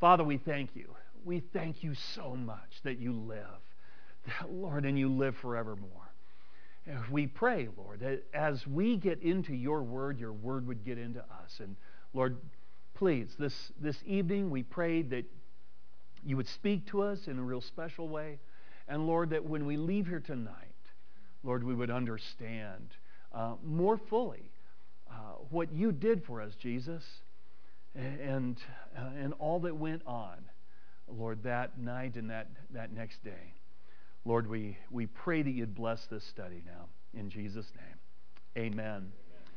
Father, we thank you. We thank you so much that you live, Lord, and you live forevermore. And we pray, Lord, that as we get into your word would get into us. And Lord, please, this evening we pray that you would speak to us in a real special way. And Lord, that when we leave here tonight, Lord, we would understand more fully what you did for us, Jesus, and all that went on, Lord, that night and that next day. Lord, we pray that you'd bless this study now. In Jesus' name, amen.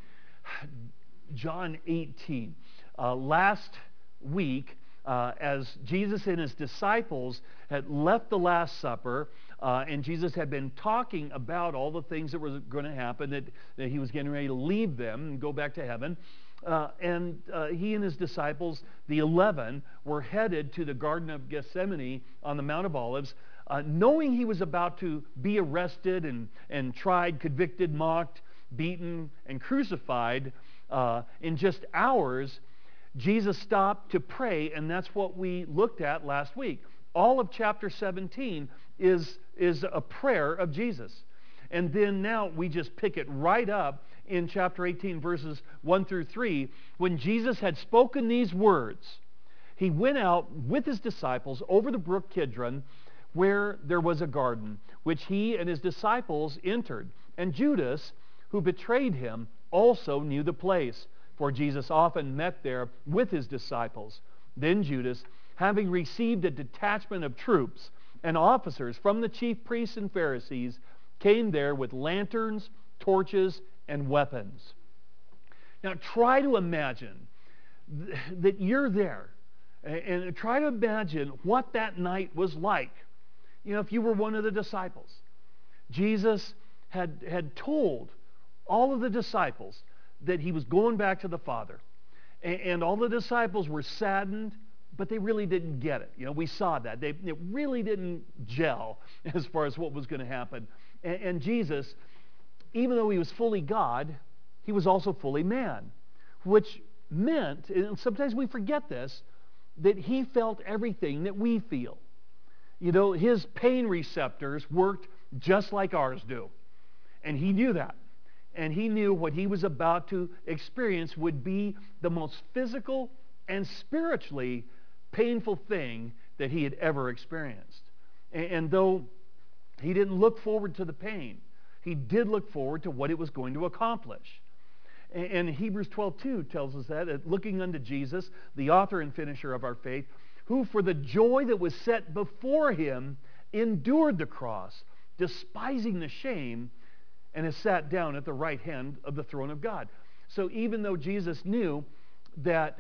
John 18. Last week, as Jesus and his disciples had left the Last Supper, and Jesus had been talking about all the things that were going to happen, that he was getting ready to leave them and go back to heaven. And he and his disciples, the 11, were headed to the Garden of Gethsemane on the Mount of Olives, knowing he was about to be arrested and tried, convicted, mocked, beaten, and crucified in just hours. Jesus stopped to pray, and that's what we looked at last week. All of chapter 17 is a prayer of Jesus. And then now we just pick it right up in chapter 18, verses 1 through 3. When Jesus had spoken these words, he went out with his disciples over the brook Kidron, where there was a garden, which he and his disciples entered. And Judas, who betrayed him, also knew the place, for Jesus often met there with his disciples. Then Judas, having received a detachment of troops and officers from the chief priests and Pharisees, came there with lanterns, torches, and weapons. Now try to imagine that you're there, and try to imagine what that night was like. You know, if you were one of the disciples. Jesus had told all of the disciples that he was going back to the Father. And all the disciples were saddened, but they really didn't get it. You know, we saw that. It really didn't gel as far as what was going to happen. And Jesus, even though he was fully God, he was also fully man, which meant, and sometimes we forget this, that he felt everything that we feel. You know, his pain receptors worked just like ours do. And he knew that. And he knew what he was about to experience would be the most physical and spiritually painful thing that he had ever experienced. And though he didn't look forward to the pain, he did look forward to what it was going to accomplish. And Hebrews 12:2 tells us that looking unto Jesus, the author and finisher of our faith, who for the joy that was set before him endured the cross, despising the shame, and has sat down at the right hand of the throne of God. So even though Jesus knew that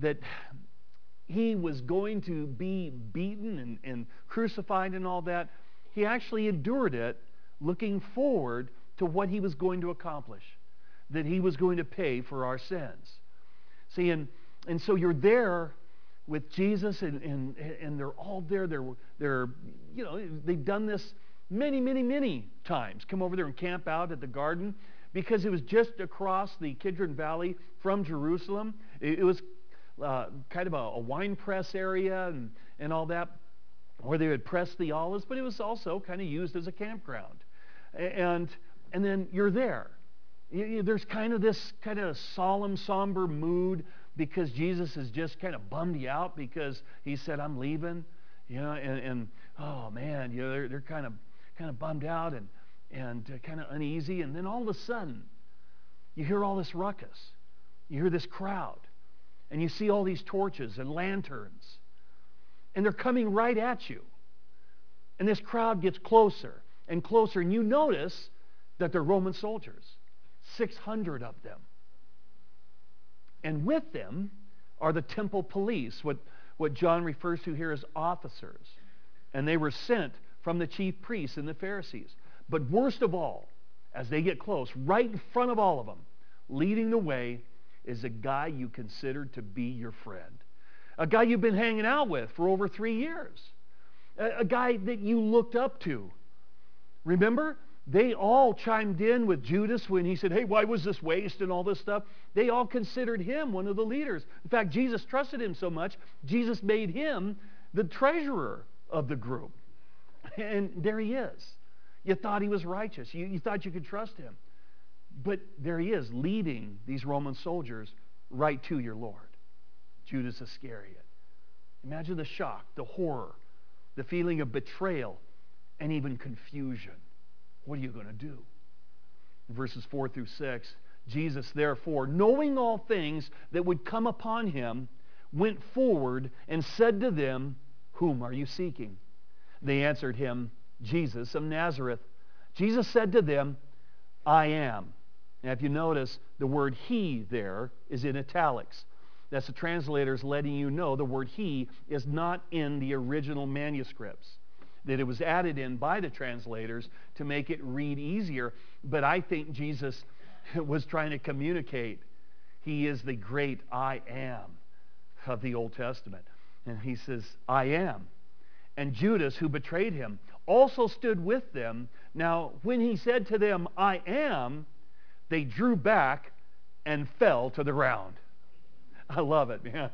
he was going to be beaten and crucified and all that, he actually endured it, looking forward to what he was going to accomplish, that he was going to pay for our sins. See, and so you're there with Jesus, and they're all there. They're you know, they've done this many times. Come over there and camp out at the garden, because it was just across the Kidron Valley from Jerusalem. It was kind of a wine press area and all that, where they would press the olives, but it was also kind of used as a campground. And then you're there. There's kind of this kind of solemn, somber mood, because Jesus is just kind of bummed you out because he said, I'm leaving. You know, and oh man, you know, they're kind of bummed out and kind of uneasy. And then all of a sudden, you hear all this ruckus. You hear this crowd. And you see all these torches and lanterns. And they're coming right at you. And this crowd gets closer and closer. And you notice that they're Roman soldiers. 600 of them. And with them are the temple police, what John refers to here as officers. And they were sent from the chief priests and the Pharisees. But worst of all, as they get close, right in front of all of them, leading the way, is a guy you considered to be your friend. A guy you've been hanging out with for over 3 years. A guy that you looked up to. Remember? they all chimed in with Judas when he said, hey, why was this waste and all this stuff? They all considered him one of the leaders. In fact, Jesus trusted him so much, Jesus made him the treasurer of the group. And there he is. You thought he was righteous. You thought you could trust him. But there he is, leading these Roman soldiers right to your Lord, Judas Iscariot. Imagine the shock, the horror, the feeling of betrayal, and even confusion. What are you going to do? In verses 4 through 6, Jesus, therefore, knowing all things that would come upon him, went forward and said to them, whom are you seeking? They answered him, Jesus of Nazareth. Jesus said to them, I am. Now, if you notice, the word he there is in italics. That's the translators letting you know the word he is not in the original manuscripts, that it was added in by the translators to make it read easier. But I think Jesus was trying to communicate he is the great I am of the Old Testament. And he says, I am. And Judas, who betrayed him, also stood with them. Now, when he said to them, I am, they drew back and fell to the ground. I love it, man.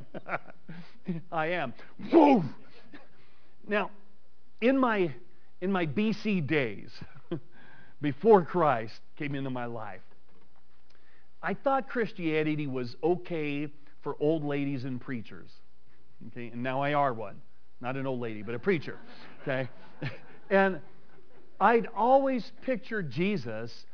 I am. Whoa! Now, in my BC days, before Christ came into my life, I thought Christianity was okay for old ladies and preachers. Okay, and now I are one. Not an old lady, but a preacher. Okay? And I'd always pictured Jesus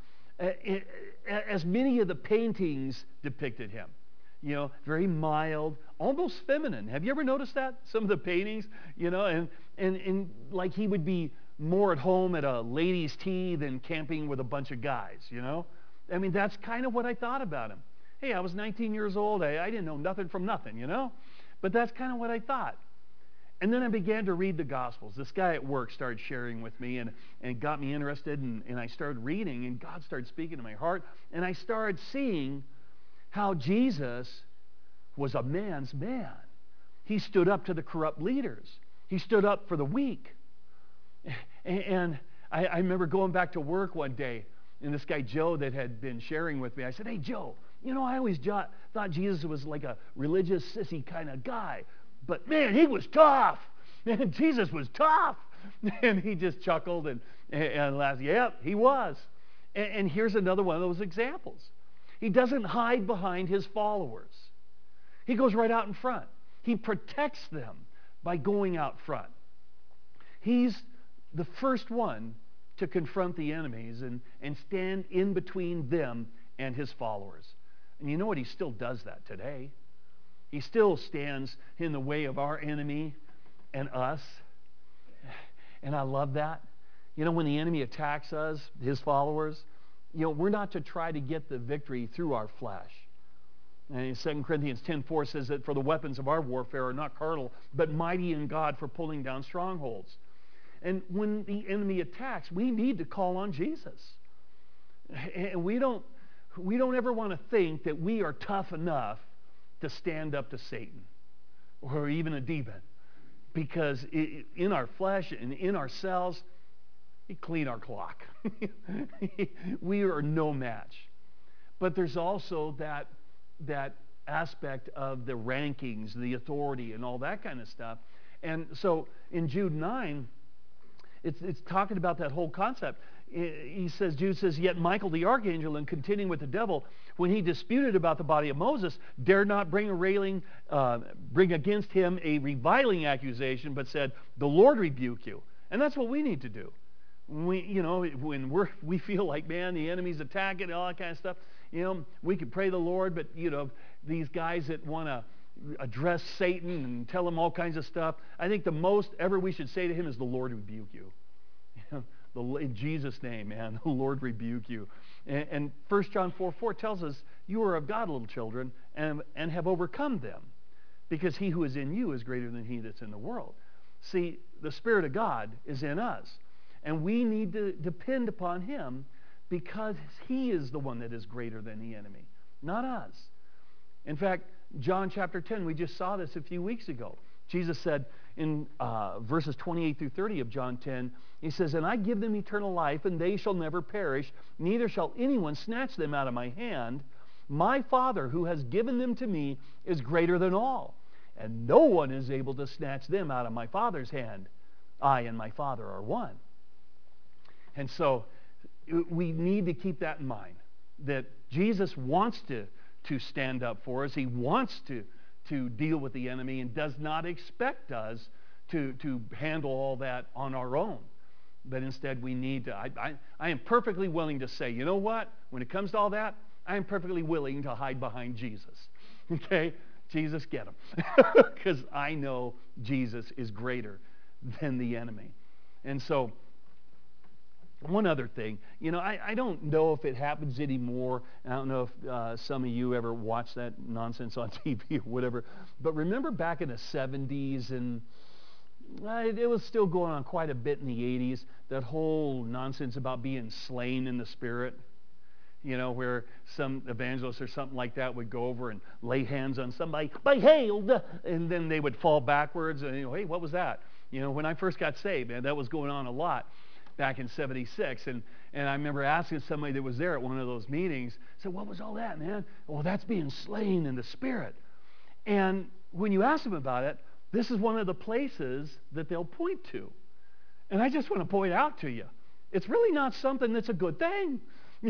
as many of the paintings depicted him. You know, very mild, almost feminine. Have you ever noticed that? Some of the paintings, you know, and like he would be more at home at a ladies' tea than camping with a bunch of guys, you know? I mean, that's kind of what I thought about him. Hey, I was 19 years old. I didn't know nothing from nothing, you know? But that's kind of what I thought. And then I began to read the Gospels. This guy at work started sharing with me and got me interested, and I started reading, and God started speaking to my heart, and I started seeing how Jesus was a man's man. He stood up to the corrupt leaders. He stood up for the weak. And I remember going back to work one day, and this guy Joe that had been sharing with me, I said, hey, Joe, you know, I always thought Jesus was like a religious, sissy kind of guy. But man, he was tough. Man, Jesus was tough. And he just chuckled and laughed. Yep, he was. And here's another one of those examples. He doesn't hide behind his followers. He goes right out in front. He protects them by going out front. He's the first one to confront the enemies and stand in between them and his followers. And you know what? He still does that today. He still stands in the way of our enemy and us. And I love that. You know, when the enemy attacks us, his followers, you know, we're not to try to get the victory through our flesh. And 2 Corinthians 10:4 says that for the weapons of our warfare are not carnal, but mighty in God for pulling down strongholds. And when the enemy attacks, we need to call on Jesus. And we don't ever want to think that we are tough enough to stand up to Satan or even a demon, because in our flesh and in ourselves, he clean our clock. We are no match. But there's also that aspect of the rankings, the authority, and all that kind of stuff. And so in Jude 9, it's talking about that whole concept. Jude says, yet Michael the archangel, in contending with the devil, when he disputed about the body of Moses, dared not bring against him a reviling accusation, but said, the Lord rebuke you. And that's what we need to do. When we feel like, man, the enemy's attacking and all that kind of stuff, you know, we could pray the Lord, but, you know, these guys that want to address Satan and tell him all kinds of stuff, I think the most ever we should say to him is, the Lord rebuke you. In Jesus' name, man, the Lord rebuke you. And 1 John 4:4 tells us, you are of God, little children, and have overcome them, because he who is in you is greater than he that's in the world. See, the Spirit of God is in us, and we need to depend upon him, because he is the one that is greater than the enemy, not us. In fact, John chapter 10, we just saw this a few weeks ago. Jesus said in verses 28 through 30 of John 10, he says, "And I give them eternal life, and they shall never perish, neither shall anyone snatch them out of my hand. My Father, who has given them to me, is greater than all, and no one is able to snatch them out of my Father's hand. I and my Father are one." And so we need to keep that in mind, that Jesus wants to stand up for us. He wants to deal with the enemy and does not expect us to handle all that on our own. But instead we need to, I am perfectly willing to say, you know what? When it comes to all that, I am perfectly willing to hide behind Jesus. Okay? Jesus, get him. Because I know Jesus is greater than the enemy. And so, one other thing, I don't know if it happens anymore. I don't know if some of you ever watch that nonsense on TV or whatever. But remember back in the 70s, and it was still going on quite a bit in the 80s, that whole nonsense about being slain in the Spirit. Where some evangelist or something like that would go over and lay hands on somebody, behold, and then they would fall backwards. And, hey, what was that? When I first got saved, man, that was going on a lot back in 76. And I remember asking somebody that was there at one of those meetings, said, what was all that, man? Well, that's being slain in the Spirit. And when you ask them about it, this is one of the places that they'll point to. And I just want to point out to you, it's really not something that's a good thing.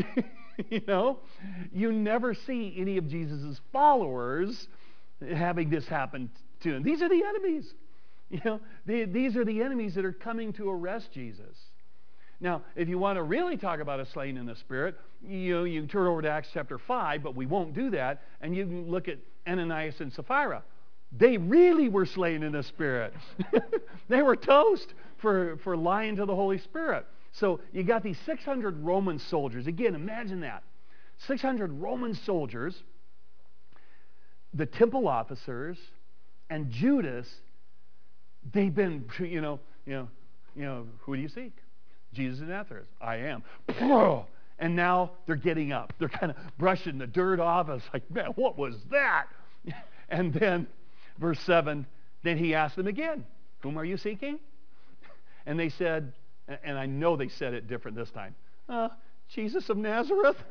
You never see any of Jesus' followers having this happen to them. These are the enemies. These are the enemies that are coming to arrest Jesus. Now, if you want to really talk about a slain in the Spirit, you can turn over to Acts chapter 5, but we won't do that, and you can look at Ananias and Sapphira. They really were slain in the Spirit. They were toast for lying to the Holy Spirit. So you got these 600 Roman soldiers. Again, imagine that. 600 Roman soldiers, the temple officers, and Judas. They've been, who do you seek? Jesus of Nazareth. I am. And now they're getting up. They're kind of brushing the dirt off. I was like, man, what was that? And then, verse 7, then he asked them again, whom are you seeking? And they said, and I know they said it different this time, Jesus of Nazareth.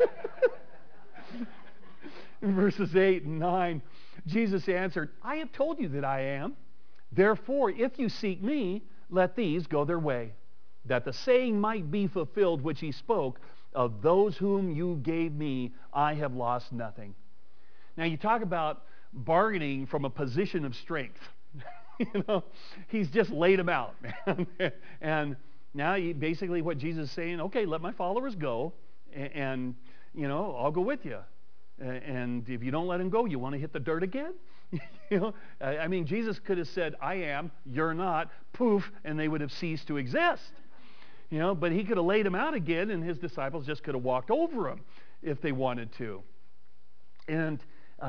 In verses 8 and 9, Jesus answered, I have told you that I am. Therefore, if you seek me, let these go their way, that the saying might be fulfilled which he spoke, of those whom you gave me, I have lost nothing. Now, you talk about bargaining from a position of strength. He's just laid them out, man. And now basically what Jesus is saying, okay, let my followers go, and I'll go with you. And if you don't let him go, you want to hit the dirt again? Jesus could have said, I am, you're not, poof, and they would have ceased to exist. But he could have laid him out again, and his disciples just could have walked over him if they wanted to. And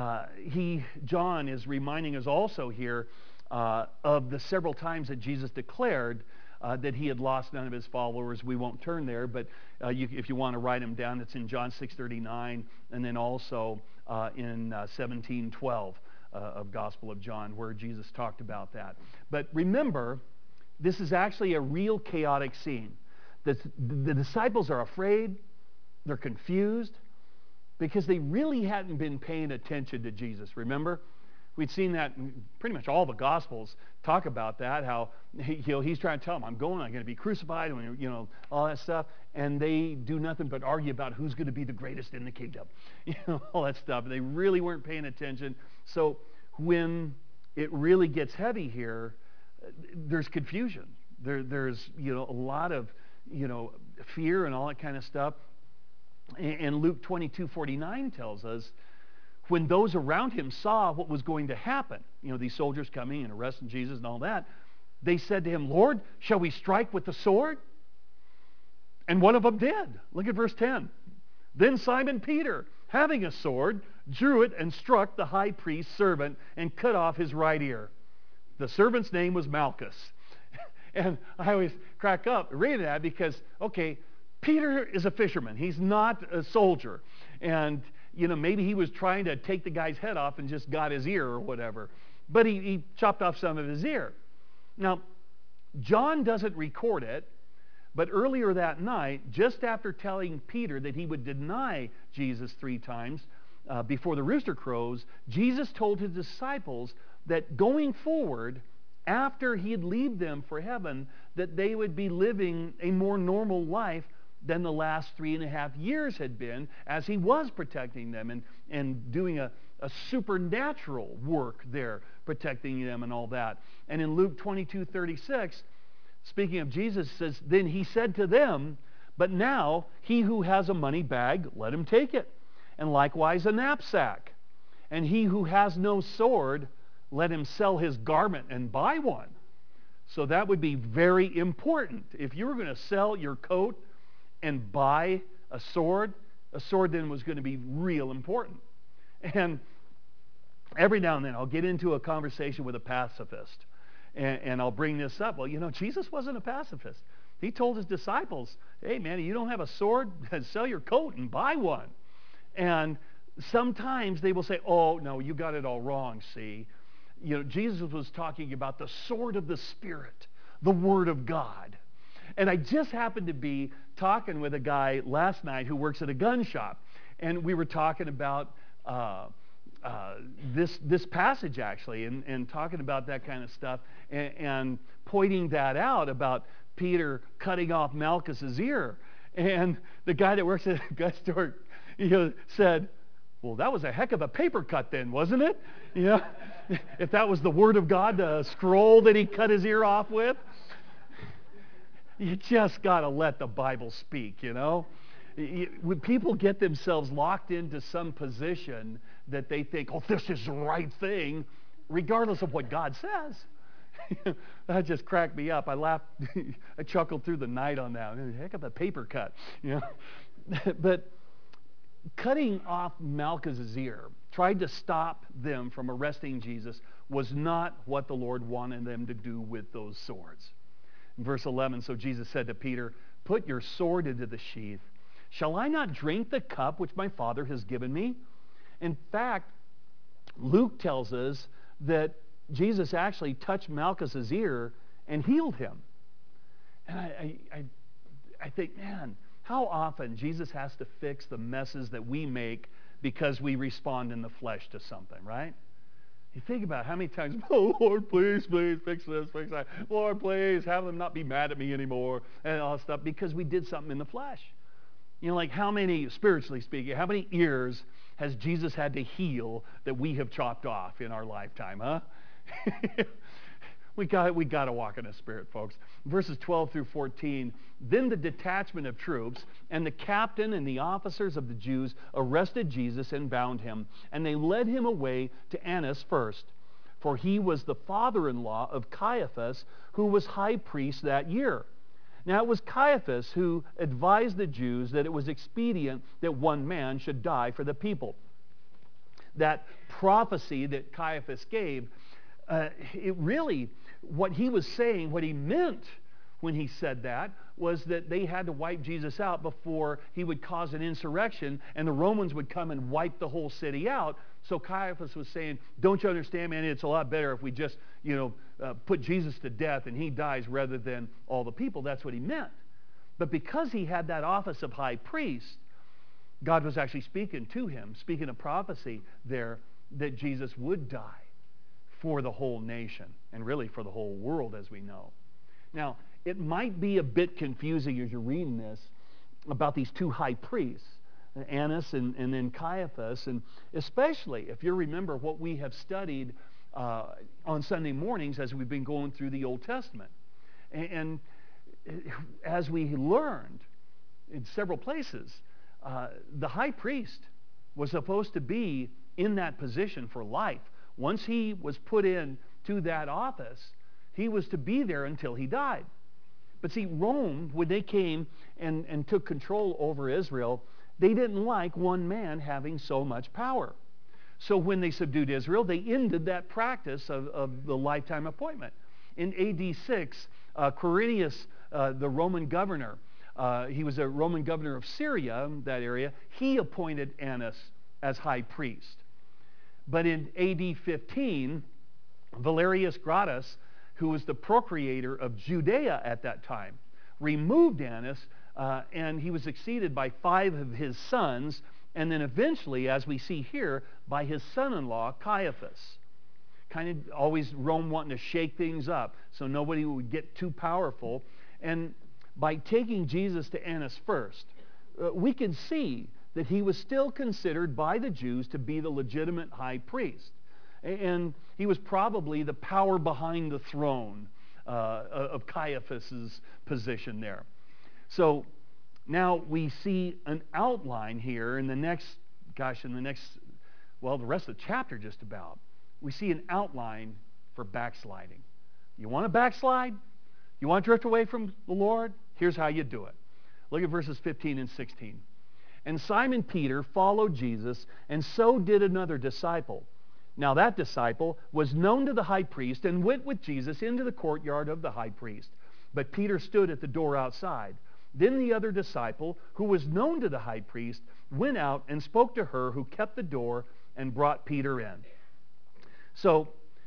John is reminding us also here of the several times that Jesus declared that he had lost none of his followers. We won't turn there, but if you want to write them down, it's in John 6:39, and then also in 17:12 of Gospel of John, where Jesus talked about that. But remember, this is actually a real chaotic scene. The disciples are afraid, they're confused, because they really hadn't been paying attention to Jesus. Remember? We'd seen that in pretty much all the Gospels talk about that, how he's trying to tell them, I'm going to be crucified, and all that stuff, and they do nothing but argue about who's going to be the greatest in the kingdom, all that stuff. They really weren't paying attention. So when it really gets heavy here, there's confusion. There's a lot of fear and all that kind of stuff. And Luke 22:49 tells us, when those around him saw what was going to happen, these soldiers coming and arresting Jesus and all that, they said to him, Lord, shall we strike with the sword? And one of them did. Look at verse 10. Then Simon Peter, having a sword, drew it and struck the high priest's servant and cut off his right ear. The servant's name was Malchus. And I always crack up reading that because, okay, Peter is a fisherman. He's not a soldier. And maybe he was trying to take the guy's head off and just got his ear or whatever. but he chopped off some of his ear. Now, John doesn't record it, but earlier that night, just after telling Peter that he would deny Jesus 3 times before the rooster crows, Jesus told his disciples that going forward, after he'd leave them for heaven, that they would be living a more normal life than the last 3.5 years had been, as he was protecting them and doing a supernatural work there, protecting them and all that. And in Luke 22:36, speaking of Jesus, says, then he said to them, but now he who has a money bag, let him take it, and likewise a knapsack. And he who has no sword, let him sell his garment and buy one. So that would be very important. If you were going to sell your coat and buy a sword then was going to be real important. And every now and then I'll get into a conversation with a pacifist, and I'll bring this up. Well, Jesus wasn't a pacifist. He told his disciples, hey man, you don't have a sword, sell your coat and buy one. And sometimes they will say, oh no, you got it all wrong, see. Jesus was talking about the sword of the Spirit, the Word of God. And I just happened to be talking with a guy last night who works at a gun shop, and we were talking about this passage actually, and talking about that kind of stuff, and pointing that out about Peter cutting off Malchus's ear. And the guy that works at a gun store, said, well, that was a heck of a paper cut then, wasn't it? If that was the Word of God, the scroll that he cut his ear off with. You just got to let the Bible speak, When people get themselves locked into some position that they think, oh, this is the right thing, regardless of what God says. That just cracked me up. I laughed, I chuckled through the night on that. Heck of a paper cut, But cutting off Malchus's ear, tried to stop them from arresting Jesus, was not what the Lord wanted them to do with those swords. In verse 11, so Jesus said to Peter, put your sword into the sheath. Shall I not drink the cup which my Father has given me? In fact, Luke tells us that Jesus actually touched Malchus's ear and healed him. And I think, man, how often Jesus has to fix the messes that we make because we respond in the flesh to something, right? You think about how many times, oh, Lord, please, fix this, fix that. Lord, please, have them not be mad at me anymore, and all that stuff, because we did something in the flesh. Like how many, spiritually speaking, how many ears has Jesus had to heal that we have chopped off in our lifetime, huh? We got to walk in the Spirit, folks. Verses 12 through 14, then the detachment of troops and the captain and the officers of the Jews arrested Jesus and bound him, and they led him away to Annas first, for he was the father-in-law of Caiaphas, who was high priest that year. Now it was Caiaphas who advised the Jews that it was expedient that one man should die for the people. That prophecy that Caiaphas gave, it really, what he was saying, what he meant when he said that, was that they had to wipe Jesus out before he would cause an insurrection and the Romans would come and wipe the whole city out. So Caiaphas was saying, don't you understand, man, it's a lot better if we just, put Jesus to death and he dies rather than all the people. That's what he meant. But because he had that office of high priest, God was actually speaking to him, speaking a prophecy there that Jesus would die for the whole nation and really for the whole world, as we know. Now, it might be a bit confusing as you're reading this about these two high priests, Annas and then Caiaphas, and especially if you remember what we have studied on Sunday mornings as we've been going through the Old Testament. And as we learned in several places, the high priest was supposed to be in that position for life. Once he was put into that office, he was to be there until he died. But see, Rome, when they came and took control over Israel, they didn't like one man having so much power. So when they subdued Israel, they ended that practice of the lifetime appointment. In AD 6, Quirinius, the Roman governor, he was a Roman governor of Syria, that area, he appointed Annas as high priest. But in AD 15, Valerius Gratus, who was the procurator of Judea at that time, removed Annas, and he was succeeded by 5 of his sons, and then eventually, as we see here, by his son-in-law, Caiaphas. Kind of always Rome wanting to shake things up so nobody would get too powerful. And by taking Jesus to Annas first, we can see that he was still considered by the Jews to be the legitimate high priest. And he was probably the power behind the throne of Caiaphas's position there. So now we see an outline here in the next, well, the rest of the chapter just about. We see an outline for backsliding. You want to backslide? You want to drift away from the Lord? Here's how you do it. Look at verses 15 and 16. And Simon Peter followed Jesus, and so did another disciple. Now that disciple was known to the high priest and went with Jesus into the courtyard of the high priest. But Peter stood at the door outside. Then the other disciple, who was known to the high priest, went out and spoke to her who kept the door and brought Peter in. So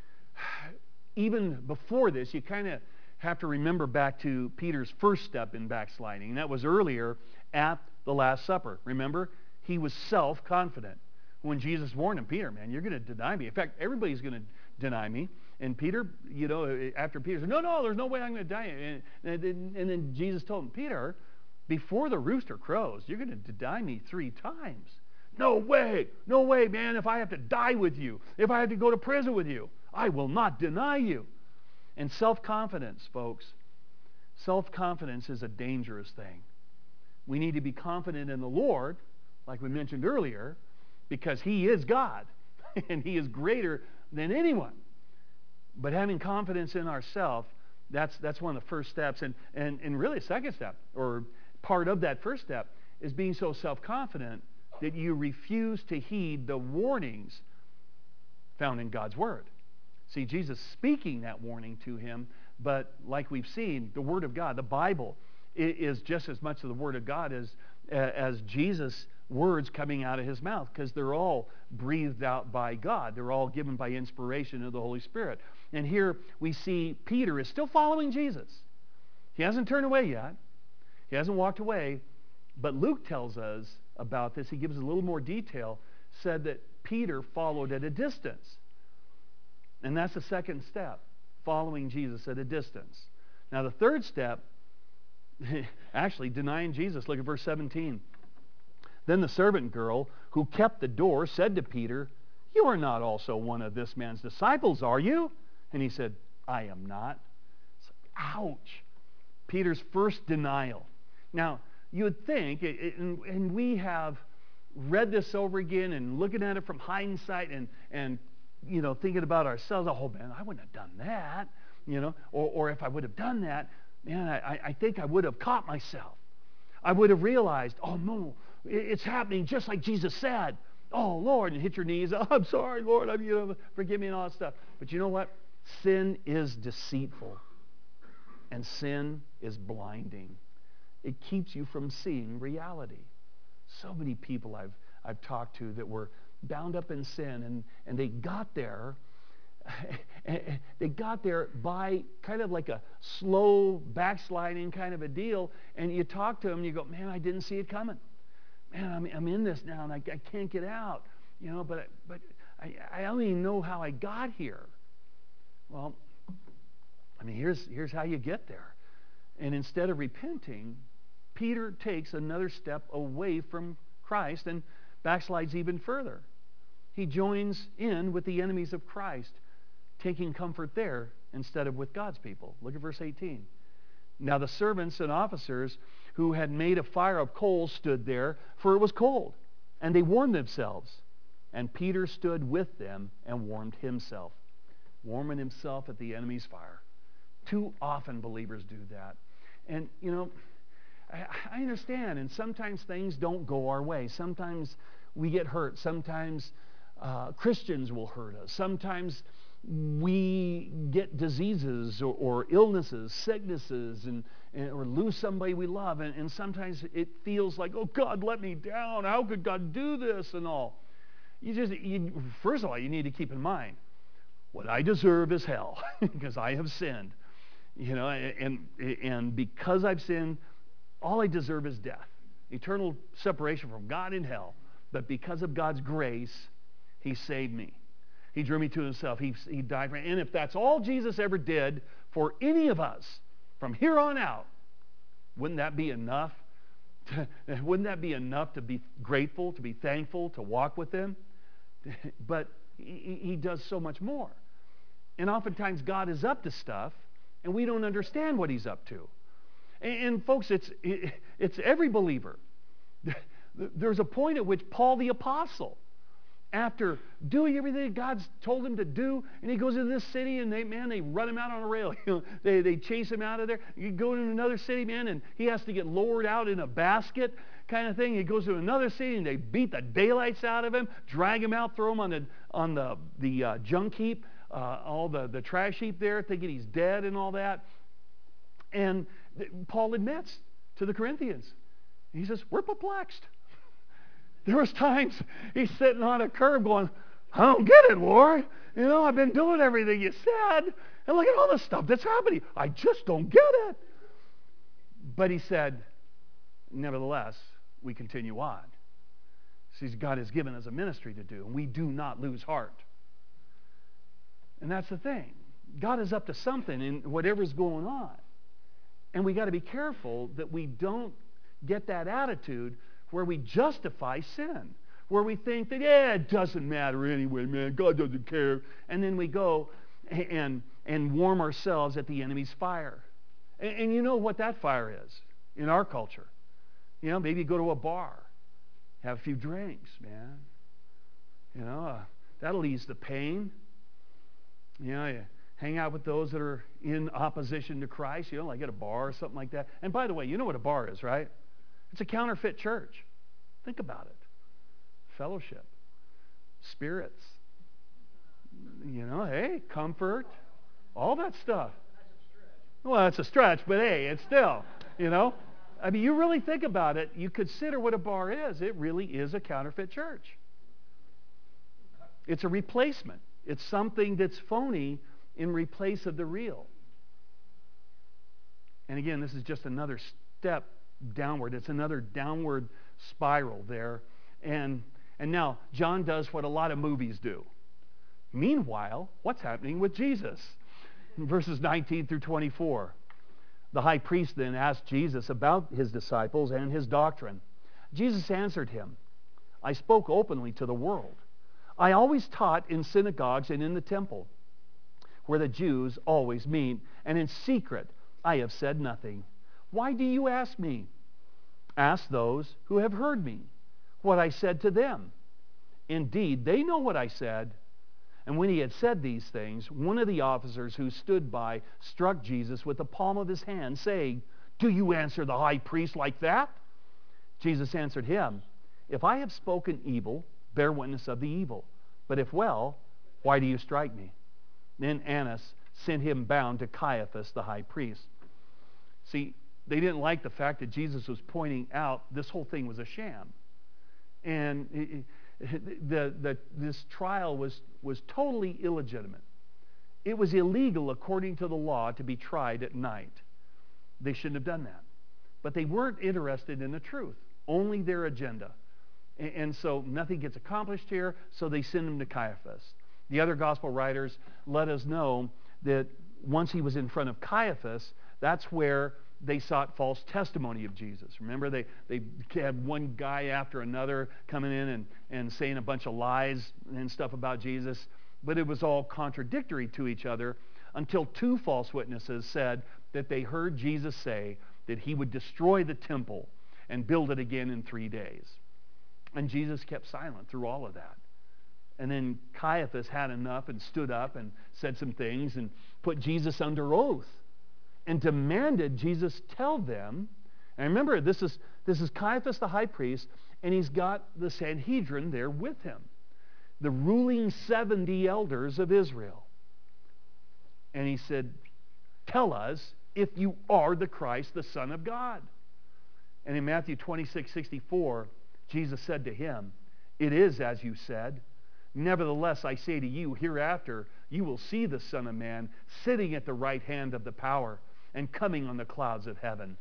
even before this, you kind of have to remember back to Peter's first step in backsliding. And that was earlier at the Last Supper. Remember? He was self-confident. When Jesus warned him, Peter, man, you're going to deny me. In fact, everybody's going to deny me. And Peter, after Peter said, no, there's no way I'm going to die. And then Jesus told him, Peter, before the rooster crows, you're going to deny me 3 times. No way, man. If I have to die with you, if I have to go to prison with you, I will not deny you. And self-confidence, folks, self-confidence is a dangerous thing. We need to be confident in the Lord, like we mentioned earlier, because he is God, and he is greater than anyone. But having confidence in ourselves, that's one of the first steps. And really a second step, or part of that first step, is being so self-confident that you refuse to heed the warnings found in God's Word. See, Jesus speaking that warning to him, but like we've seen, the Word of God, the Bible, is just as much of the Word of God as Jesus' words coming out of his mouth, because they're all breathed out by God. They're all given by inspiration of the Holy Spirit. And here we see Peter is still following Jesus. He hasn't turned away yet. He hasn't walked away. But Luke tells us about this. He gives a little more detail, said that Peter followed at a distance. And that's the second step, following Jesus at a distance. Now the third step, actually denying Jesus. Look at verse 17. Then the servant girl who kept the door said to Peter, "You are not also one of this man's disciples, are you?" And he said, "I am not." Ouch. Peter's first denial. Now, you would think, and we have read this over again and looking at it from hindsight and thinking about ourselves, oh man, I wouldn't have done that, or if I would have done that, man, I think I would have caught myself. I would have realized, oh no, it's happening just like Jesus said. Oh Lord, and hit your knees. Oh, I'm sorry, Lord, forgive me and all that stuff. But you know what? Sin is deceitful, and sin is blinding. It keeps you from seeing reality. So many people I've talked to that were bound up in sin, and they got there. They got there by kind of like a slow backsliding kind of a deal, and you talk to them and you go, man, I didn't see it coming. Man, I'm in this now and I can't get out. But I don't even know how I got here. Well, here's how you get there. And instead of repenting, Peter takes another step away from Christ and backslides even further. He joins in with the enemies of Christ, taking comfort there instead of with God's people. Look at verse 18. Now the servants and officers who had made a fire of coals stood there, for it was cold, and they warmed themselves. And Peter stood with them and warmed himself, warming himself at the enemy's fire. Too often believers do that. And, I understand, and sometimes things don't go our way. Sometimes we get hurt. Sometimes Christians will hurt us. Sometimes we get diseases or illnesses, sicknesses, or lose somebody we love. And sometimes it feels like, oh, God let me down. How could God do this and all? First of all, you need to keep in mind, what I deserve is hell because I have sinned. You know, and because I've sinned, all I deserve is death, eternal separation from God in hell. But because of God's grace, he saved me. He drew me to himself. He died for me. And if that's all Jesus ever did for any of us from here on out, wouldn't that be enough? Wouldn't that be enough to be grateful, to be thankful, to walk with him? But he does so much more. And oftentimes God is up to stuff, and we don't understand what he's up to. And folks, it's every believer. There's a point at which Paul the Apostle, after doing everything God's told him to do, and he goes into this city, and they run him out on a rail. They chase him out of there. You go into another city, man, and he has to get lowered out in a basket kind of thing. He goes to another city, and they beat the daylights out of him, drag him out, throw him on the junk heap, all the trash heap there, thinking he's dead and all that. And Paul admits to the Corinthians, he says, we're perplexed. There was times he's sitting on a curb going, I don't get it, Lord. You know, I've been doing everything you said. And look at all the stuff that's happening. I just don't get it. But he said, nevertheless, we continue on. See, God has given us a ministry to do, and we do not lose heart. And that's the thing. God is up to something in whatever's going on. And we got to be careful that we don't get that attitude where we justify sin, where we think that, it doesn't matter anyway, man, God doesn't care. And then we go and warm ourselves at the enemy's fire. And you know what that fire is in our culture. You know, maybe go to a bar, have a few drinks, man. You know, that'll ease the pain. You know, you hang out with those that are in opposition to Christ, you know, like at a bar or something like that. And by the way, you know what a bar is, right? It's a counterfeit church. Think about it. Fellowship. Spirits. You know, hey, comfort. All that stuff. Well, it's a stretch, but hey, it's still, you know. I mean, you really think about it, you consider what a bar is. It really is a counterfeit church. It's a replacement. It's something that's phony in replace of the real. And again, this is just another step downward. It's another downward spiral there. And now John does what a lot of movies do. Meanwhile, what's happening with Jesus? Verses 19 through 24. The high priest then asked Jesus about his disciples and his doctrine. Jesus answered him, I spoke openly to the world. I always taught in synagogues and in the temple, where the Jews always meet, and in secret I have said nothing. Why do you ask me? Ask those who have heard me what I said to them. Indeed, they know what I said. And when he had said these things, one of the officers who stood by struck Jesus with the palm of his hand, saying, Do you answer the high priest like that? Jesus answered him, If I have spoken evil, bear witness of the evil. But if well, why do you strike me? Then Annas sent him bound to Caiaphas, the high priest. See, they didn't like the fact that Jesus was pointing out this whole thing was a sham. And this trial was totally illegitimate. It was illegal according to the law to be tried at night. They shouldn't have done that. But they weren't interested in the truth, only their agenda. And so nothing gets accomplished here, so they send him to Caiaphas. The other gospel writers let us know that once he was in front of Caiaphas, that's where they sought false testimony of Jesus. Remember, they had one guy after another coming in and saying a bunch of lies and stuff about Jesus, but it was all contradictory to each other until two false witnesses said that they heard Jesus say that he would destroy the temple and build it again in 3 days. And Jesus kept silent through all of that. And then Caiaphas had enough and stood up and said some things and put Jesus under oath and demanded Jesus tell them. And remember, this is Caiaphas the high priest, and he's got the Sanhedrin there with him, the ruling 70 elders of Israel. And he said, tell us if you are the Christ, the Son of God. And in Matthew 26:64, Jesus said to him, it is as you said. Nevertheless, I say to you, hereafter you will see the Son of Man sitting at the right hand of the power and coming on the clouds of heaven.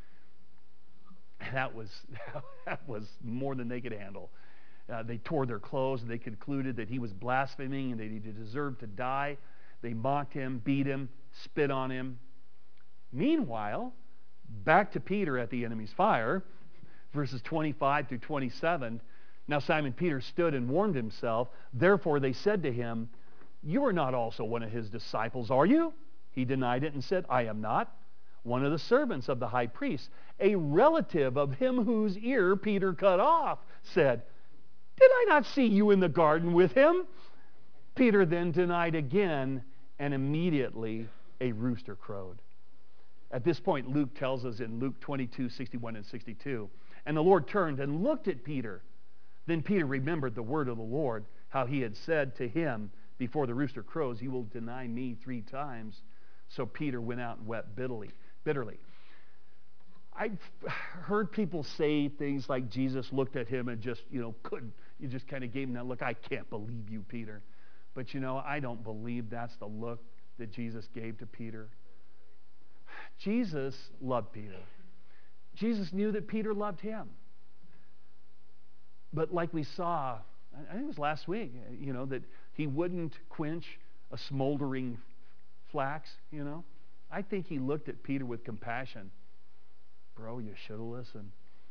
That was more than they could handle. They tore their clothes, and they concluded that he was blaspheming and that he deserved to die. They mocked him, beat him, spit on him. Meanwhile, back to Peter at the enemy's fire, verses 25 through 27. Now Simon Peter stood and warmed himself. Therefore they said to him, you are not also one of his disciples, are you? He denied it and said, I am not. One of the servants of the high priest, a relative of him whose ear Peter cut off, said, did I not see you in the garden with him? Peter then denied again, and immediately a rooster crowed. At this point, Luke tells us in Luke 22, 61 and 62, and the Lord turned and looked at Peter. Then Peter remembered the word of the Lord, how he had said to him, before the rooster crows, you will deny me 3 times. So Peter went out and wept bitterly. I've heard people say things like Jesus looked at him and just, couldn't. You just kind of gave him that look. I can't believe you, Peter. But I don't believe that's the look that Jesus gave to Peter. Jesus loved Peter. Jesus knew that Peter loved him. But like we saw, I think it was last week, that he wouldn't quench a smoldering flax, I think he looked at Peter with compassion. Bro, you should have listened.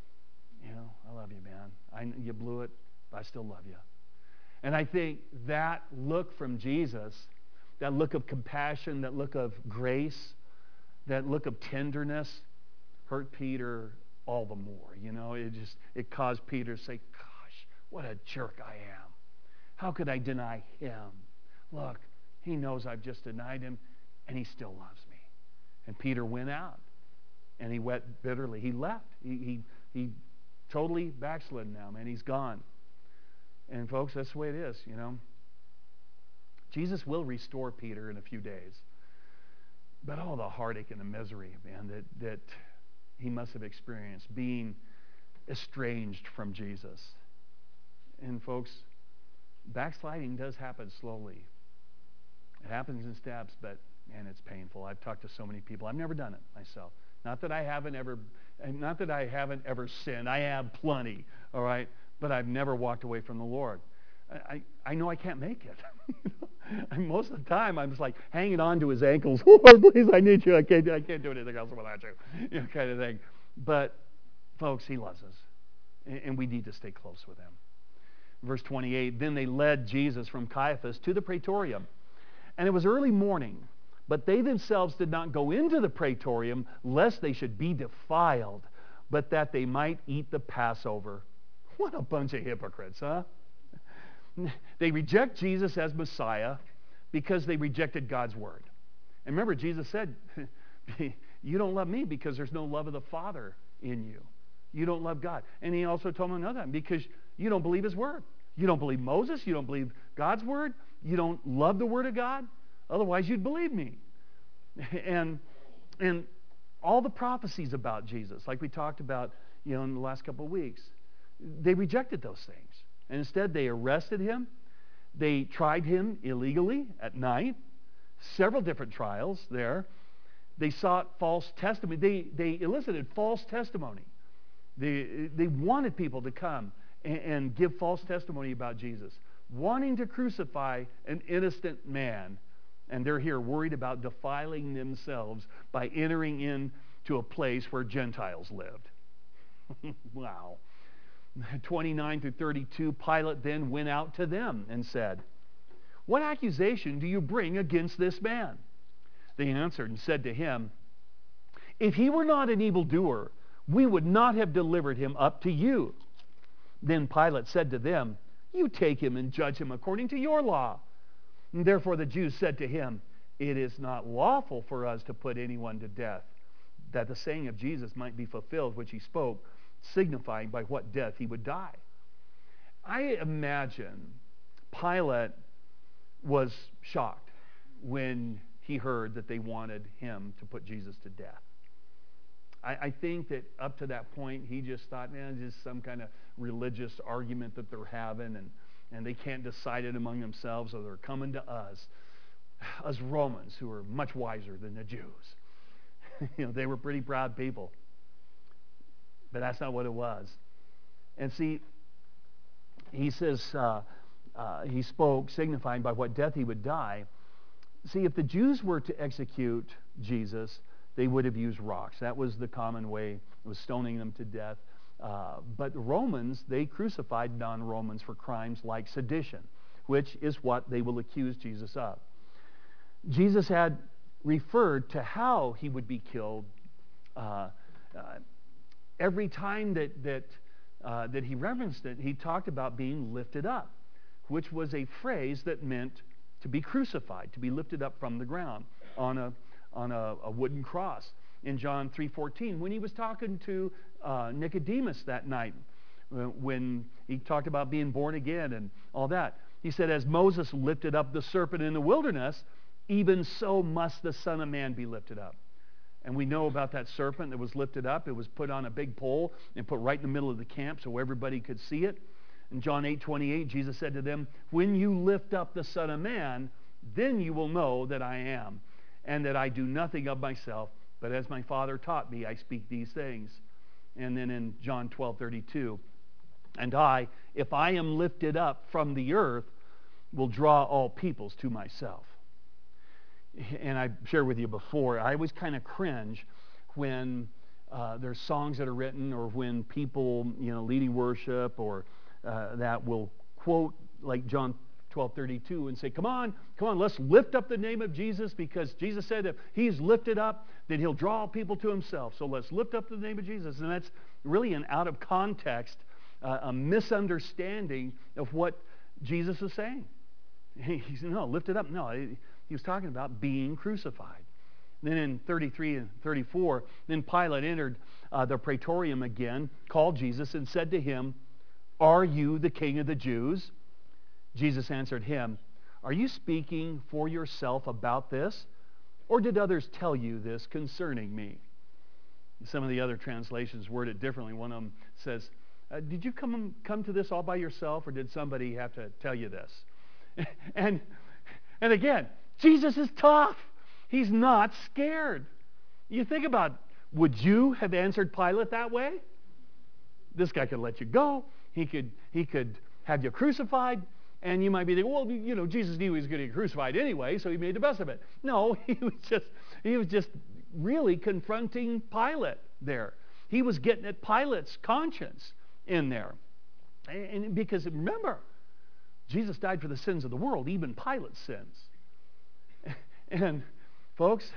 I love you, man. You blew it, but I still love you. And I think that look from Jesus, that look of compassion, that look of grace, that look of tenderness, hurt Peter all the more. It caused Peter to say, gosh, what a jerk I am. How could I deny him? Look, he knows I've just denied him, and he still loves me. And Peter went out, and he wept bitterly. He left. He totally backslid now, man. He's gone. And folks, that's the way it is, Jesus will restore Peter in a few days. But all the heartache and the misery, man, that he must have experienced being estranged from Jesus. And folks, backsliding does happen slowly. It happens in steps, but man, it's painful. I've talked to so many people. I've never done it myself. Not that I haven't ever sinned. I have plenty, all right? But I've never walked away from the Lord. I know I can't make it. Most of the time, I'm just like hanging on to his ankles. Lord, please, I need you. I can't do anything else without you, kind of thing. But, folks, he loves us, and we need to stay close with him. Verse 28, then they led Jesus from Caiaphas to the praetorium. And it was early morning, but they themselves did not go into the praetorium, lest they should be defiled, but that they might eat the Passover. What a bunch of hypocrites, huh? They reject Jesus as Messiah because they rejected God's word. And remember, Jesus said, you don't love me because there's no love of the Father in you. You don't love God. And he also told them another time, because you don't believe his word. You don't believe Moses. You don't believe God's word. You don't love the word of God. Otherwise, you'd believe me. And all the prophecies about Jesus, like we talked about, in the last couple of weeks, they rejected those things. And instead, they arrested him. They tried him illegally at night. Several different trials there. They sought false testimony. They elicited false testimony. They wanted people to come and give false testimony about Jesus, wanting to crucify an innocent man. And they're here worried about defiling themselves by entering into a place where Gentiles lived. Wow. 29 through 32, Pilate then went out to them and said, what accusation do you bring against this man? They answered and said to him, if he were not an evildoer, we would not have delivered him up to you. Then Pilate said to them, you take him and judge him according to your law. And therefore the Jews said to him, it is not lawful for us to put anyone to death, that the saying of Jesus might be fulfilled, which he spoke, signifying by what death he would die. I imagine Pilate was shocked when he heard that they wanted him to put Jesus to death. I think that up to that point, he just thought, man, it's just some kind of religious argument that they're having, and they can't decide it among themselves, or they're coming to us. us Romans, who were much wiser than the Jews. They were pretty proud people. But that's not what it was. And see, he says, he spoke, signifying by what death he would die. See, if the Jews were to execute Jesus, they would have used rocks. That was the common way. It was stoning them to death. But the Romans, they crucified non-Romans for crimes like sedition, which is what they will accuse Jesus of. Jesus had referred to how he would be killed every time that he referenced it. He talked about being lifted up, which was a phrase that meant to be crucified, to be lifted up from the ground on a wooden cross. In John 3:14, when he was talking to Nicodemus that night, when he talked about being born again and all that, he said, as Moses lifted up the serpent in the wilderness, even so must the Son of Man be lifted up. And we know about that serpent that was lifted up. It was put on a big pole and put right in the middle of the camp so everybody could see it. In John 8:28, Jesus said to them, when you lift up the Son of Man, then you will know that I am, and that I do nothing of myself, but as my Father taught me, I speak these things. And then in John 12:32, and I, if I am lifted up from the earth, will draw all peoples to myself. And I shared with you before, I always kind of cringe when there's songs that are written, or when people, leading worship or that will quote like John 12:32 and say, come on, let's lift up the name of Jesus, because Jesus said if he's lifted up, then he'll draw people to himself. So let's lift up the name of Jesus. And that's really an out of context, a misunderstanding of what Jesus is saying. He said, no, lift it up. No, he was talking about being crucified. Then in 33 and 34, then Pilate entered the praetorium again, called Jesus, and said to him, are you the king of the Jews? Jesus answered him, are you speaking for yourself about this, or did others tell you this concerning me? Some of the other translations word it differently. One of them says, did you come to this all by yourself, or did somebody have to tell you this? And again, Jesus is tough. He's not scared. You think about, would you have answered Pilate that way? This guy could let you go. He could have you crucified, and you might be thinking, well, Jesus knew he was going to get crucified anyway, so he made the best of it. No, he was just really confronting Pilate there. He was getting at Pilate's conscience in there. And because remember, Jesus died for the sins of the world, even Pilate's sins. And folks,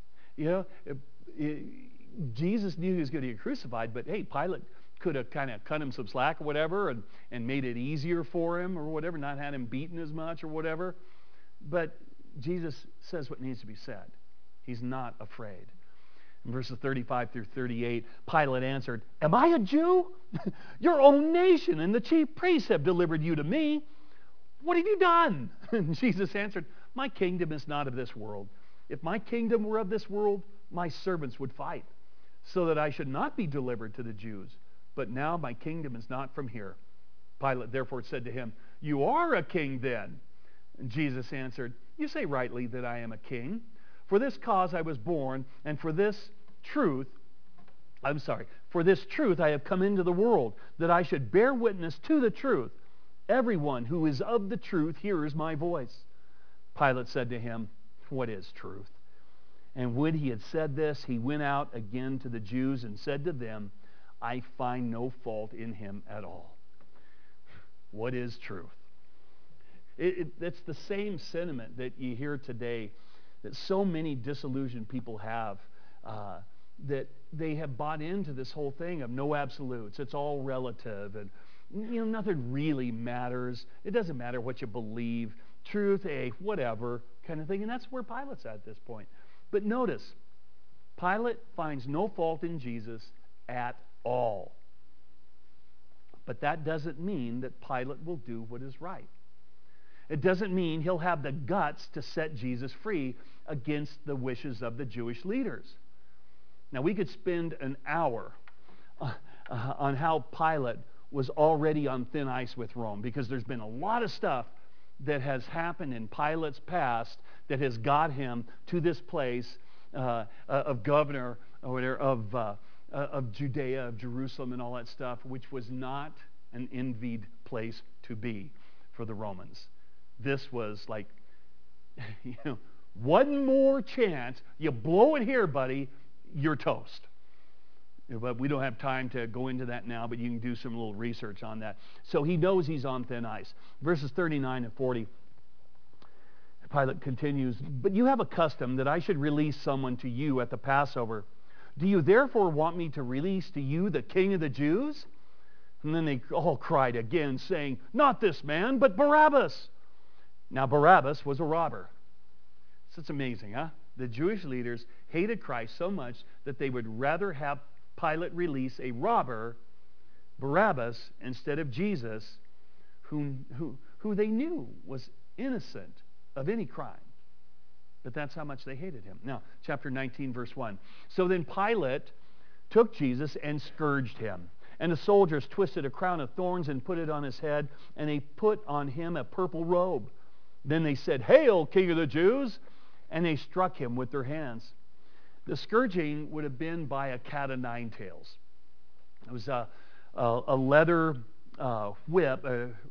Jesus knew he was going to get crucified, but hey, Pilate could have kind of cut him some slack or whatever and made it easier for him or whatever, not had him beaten as much or whatever. But Jesus says what needs to be said. He's not afraid. In verses 35 through 38, Pilate answered, am I a Jew? Your own nation and the chief priests have delivered you to me. What have you done? And Jesus answered, my kingdom is not of this world. If my kingdom were of this world, my servants would fight, so that I should not be delivered to the Jews. But now my kingdom is not from here. Pilate therefore said to him, you are a king then. And Jesus answered, you say rightly that I am a king. For this cause I was born, and for this truth I have come into the world, that I should bear witness to the truth. Everyone who is of the truth hears my voice. Pilate said to him, what is truth? And when he had said this, he went out again to the Jews and said to them, I find no fault in him at all. What is truth? It's the same sentiment that you hear today, that so many disillusioned people have, that they have bought into this whole thing of no absolutes. It's all relative, and nothing really matters. It doesn't matter what you believe. Truth, whatever kind of thing. And that's where Pilate's at this point. But notice, Pilate finds no fault in Jesus at all. But that doesn't mean that Pilate will do what is right. It doesn't mean he'll have the guts to set Jesus free against the wishes of the Jewish leaders. Now, we could spend an hour on how Pilate was already on thin ice with Rome, because there's been a lot of stuff that has happened in Pilate's past that has got him to this place of governor or whatever, of Judea, of Jerusalem and all that stuff, which was not an envied place to be for the Romans. This was like, one more chance, you blow it here, buddy, you're toast. But we don't have time to go into that now, but you can do some little research on that. So he knows he's on thin ice. Verses 39 and 40, Pilate continues, "But you have a custom that I should release someone to you at the Passover. Do you therefore want me to release to you the King of the Jews?" And then they all cried again, saying, "Not this man, but Barabbas." Now Barabbas was a robber. So it's amazing, huh? The Jewish leaders hated Christ so much that they would rather have Pilate release a robber, Barabbas, instead of Jesus, who they knew was innocent of any crime. But that's how much they hated him. Now, chapter 19, verse 1. "So then Pilate took Jesus and scourged him. And the soldiers twisted a crown of thorns and put it on his head, and they put on him a purple robe. Then they said, 'Hail, King of the Jews!' And they struck him with their hands." The scourging would have been by a cat of nine tails. It was a leather whip,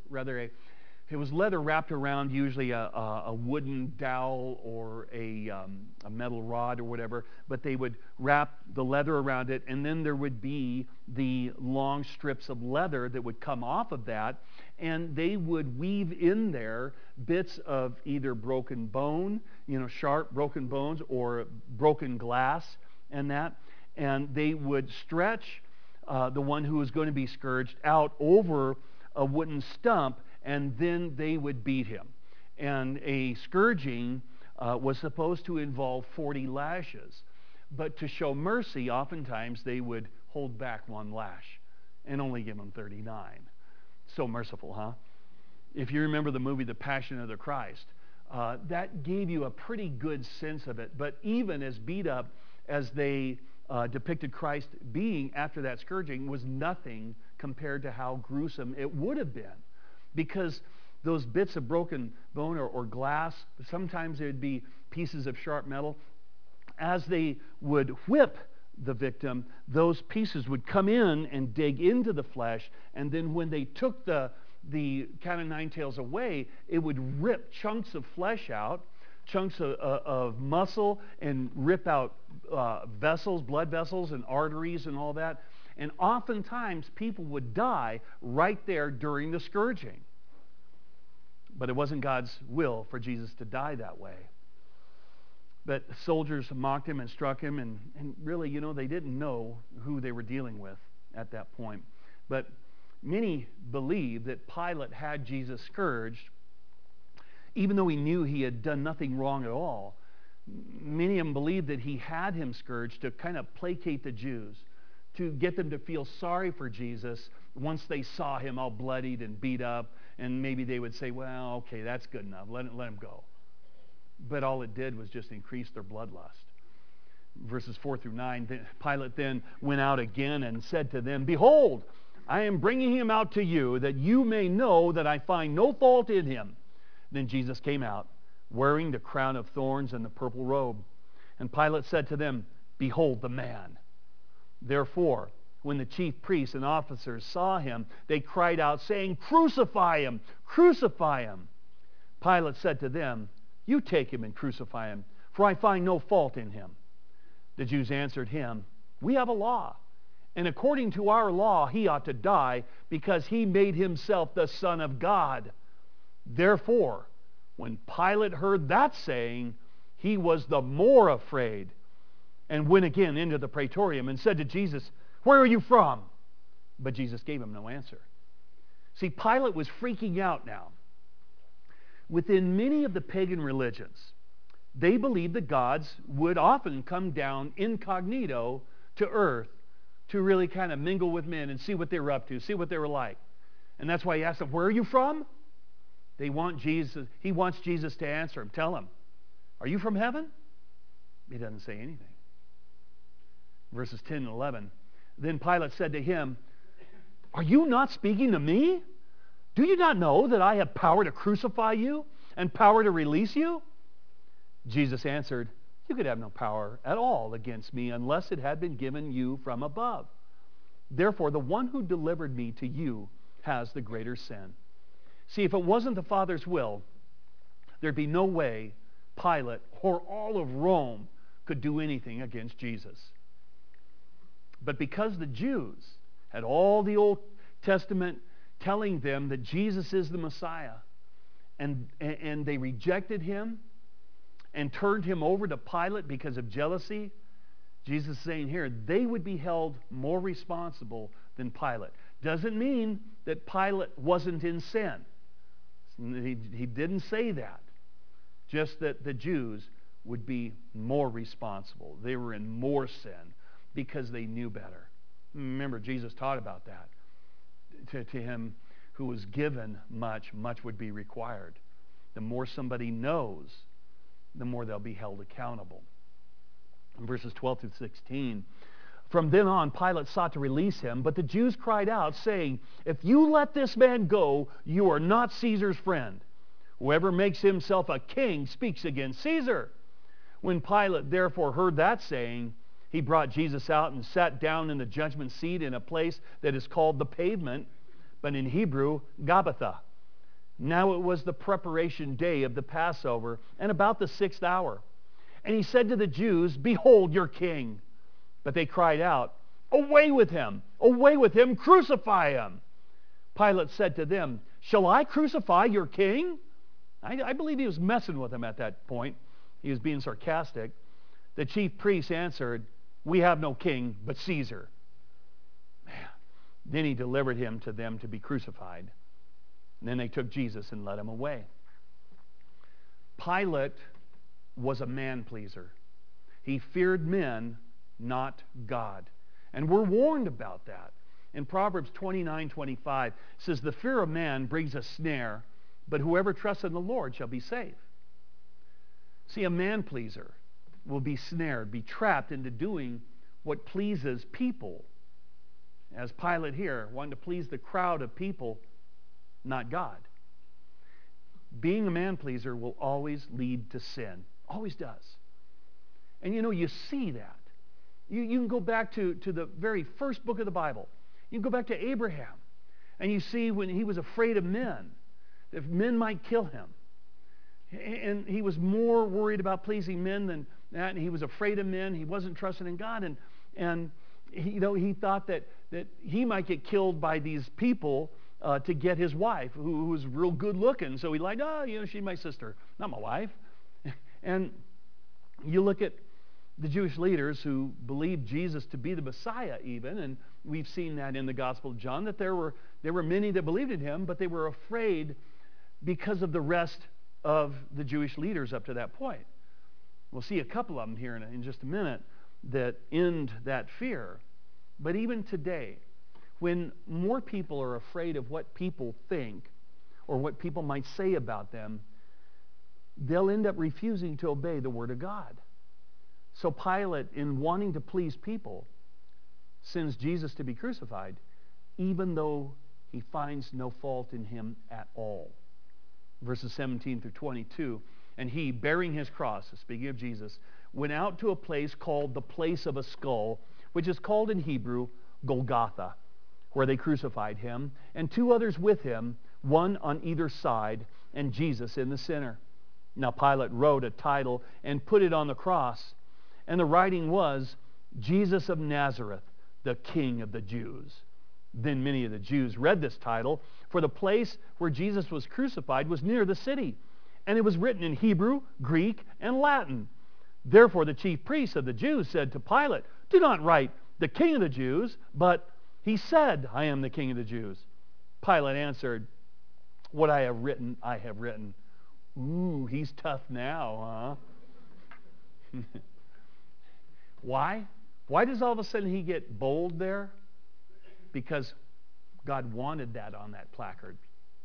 it was leather wrapped around usually a wooden dowel or a metal rod or whatever, but they would wrap the leather around it, and then there would be the long strips of leather that would come off of that, and they would weave in there bits of either broken bone, sharp broken bones, or broken glass and that, and they would stretch the one who was going to be scourged out over a wooden stump, and then they would beat him. And a scourging was supposed to involve 40 lashes. But to show mercy, oftentimes they would hold back one lash and only give him 39. So merciful, huh? If you remember the movie The Passion of the Christ, that gave you a pretty good sense of it. But even as beat up as they depicted Christ being after that scourging was nothing compared to how gruesome it would have been. Because those bits of broken bone or glass, sometimes it would be pieces of sharp metal, as they would whip the victim, those pieces would come in and dig into the flesh, and then when they took the cat of nine tails away, it would rip chunks of flesh out, chunks of muscle, and rip out vessels, blood vessels and arteries and all that. And oftentimes people would die right there during the scourging. But it wasn't God's will for Jesus to die that way. But soldiers mocked him and struck him, and really, they didn't know who they were dealing with at that point. But many believe that Pilate had Jesus scourged, even though he knew he had done nothing wrong at all. Many of them believe that he had him scourged to kind of placate the Jews, to get them to feel sorry for Jesus once they saw him all bloodied and beat up, and maybe they would say, well, okay, that's good enough, let him go. But all it did was just increase their bloodlust. Verses 4 through 9, Pilate then went out again and said to them, "Behold, I am bringing him out to you, that you may know that I find no fault in him." Then Jesus came out, wearing the crown of thorns and the purple robe. And Pilate said to them, "Behold the man." Therefore, when the chief priests and officers saw him, they cried out, saying, "Crucify him! Crucify him!" Pilate said to them, "You take him and crucify him, for I find no fault in him." The Jews answered him, "We have a law, and according to our law he ought to die, because he made himself the Son of God." Therefore, when Pilate heard that saying, he was the more afraid, and went again into the praetorium and said to Jesus, "Where are you from?" But Jesus gave him no answer. See, Pilate was freaking out now. Within many of the pagan religions, they believed that gods would often come down incognito to earth to really kind of mingle with men and see what they were up to, see what they were like. And that's why he asked them, "Where are you from?" He wants Jesus to answer him. Tell him, "Are you from heaven?" He doesn't say anything. Verses 10 and 11. Then Pilate said to him, "Are you not speaking to me? Do you not know that I have power to crucify you and power to release you? Jesus answered, you could have no power at all against me unless it had been given you from above. Therefore, the one who delivered me to you has the greater sin. See, if it wasn't the Father's will, there'd be no way Pilate or all of Rome could do anything against Jesus. But because the Jews had all the Old Testament telling them that Jesus is the Messiah, and they rejected him and turned him over to Pilate because of jealousy, Jesus is saying here, they would be held more responsible than Pilate. Doesn't mean that Pilate wasn't in sin. He didn't say that. Just that the Jews would be more responsible. They were in more sin because they knew better. Remember, Jesus taught about that. To him who was given much, much would be required. The more somebody knows, the more they'll be held accountable. In verses 12 through 16, from then on, Pilate sought to release him, but the Jews cried out, saying, if you let this man go, you are not Caesar's friend. Whoever makes himself a king speaks against Caesar. When Pilate therefore heard that saying, he brought Jesus out and sat down in the judgment seat in a place that is called the Pavement, but in Hebrew, Gabbatha. Now it was the preparation day of the Passover, and about the 6th hour. And he said to the Jews, behold your king. But they cried out, away with him, crucify him. Pilate said to them, shall I crucify your king? I believe he was messing with them at that point. He was being sarcastic. The chief priests answered, we have no king but Caesar. Man. Then he delivered him to them to be crucified. And then they took Jesus and led him away. Pilate was a man-pleaser. He feared men, not God. And we're warned about that. In Proverbs 29:25, it says, the fear of man brings a snare, but whoever trusts in the Lord shall be safe. See, a man-pleaser will be snared, be trapped into doing what pleases people. As Pilate here, wanting to please the crowd of people, not God. Being a man-pleaser will always lead to sin. Always does. And you see that. You can go back to the very first book of the Bible. You can go back to Abraham. And you see when he was afraid of men, that men might kill him. And he was more worried about pleasing men than that. And he was afraid of men. He wasn't trusting in God. And he thought that he might get killed by these people to get his wife, who was real good looking. So he liked, she's my sister, not my wife. And you look at the Jewish leaders who believed Jesus to be the Messiah even, and we've seen that in the Gospel of John, that there were many that believed in him, but they were afraid because of the rest of the Jewish leaders up to that point. We'll see a couple of them here in just a minute that end that fear. But even today, when more people are afraid of what people think or what people might say about them, they'll end up refusing to obey the Word of God. So Pilate, in wanting to please people, sends Jesus to be crucified, even though he finds no fault in him at all. Verses 17 through 22, and he, bearing his cross, speaking of Jesus, went out to a place called the place of a skull, which is called in Hebrew Golgotha, where they crucified him, and two others with him, one on either side, and Jesus in the center. Now Pilate wrote a title and put it on the cross, and the writing was, Jesus of Nazareth, the King of the Jews. Then many of the Jews read this title, for the place where Jesus was crucified was near the city, and it was written in Hebrew, Greek, and Latin. Therefore the chief priests of the Jews said to Pilate, do not write the King of the Jews, but he said, I am the King of the Jews. Pilate answered, what I have written, I have written. Ooh, he's tough now, huh? Why? Why does all of a sudden he get bold there? Because God wanted that on that placard.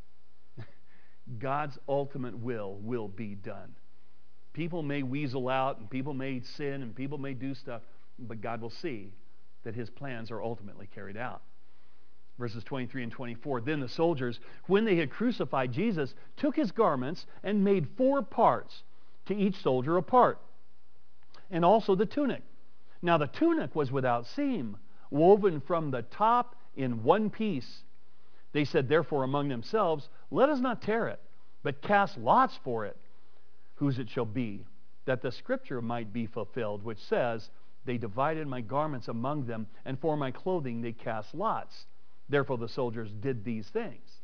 God's ultimate will be done. People may weasel out, and people may sin, and people may do stuff, but God will see that his plans are ultimately carried out. Verses 23 and 24. Then the soldiers, when they had crucified Jesus, took his garments and made 4 parts, to each soldier a part, and also the tunic. Now the tunic was without seam, woven from the top in one piece. They said therefore among themselves, let us not tear it, but cast lots for it, whose it shall be, that the scripture might be fulfilled, which says, they divided my garments among them, and for my clothing they cast lots. Therefore the soldiers did these things.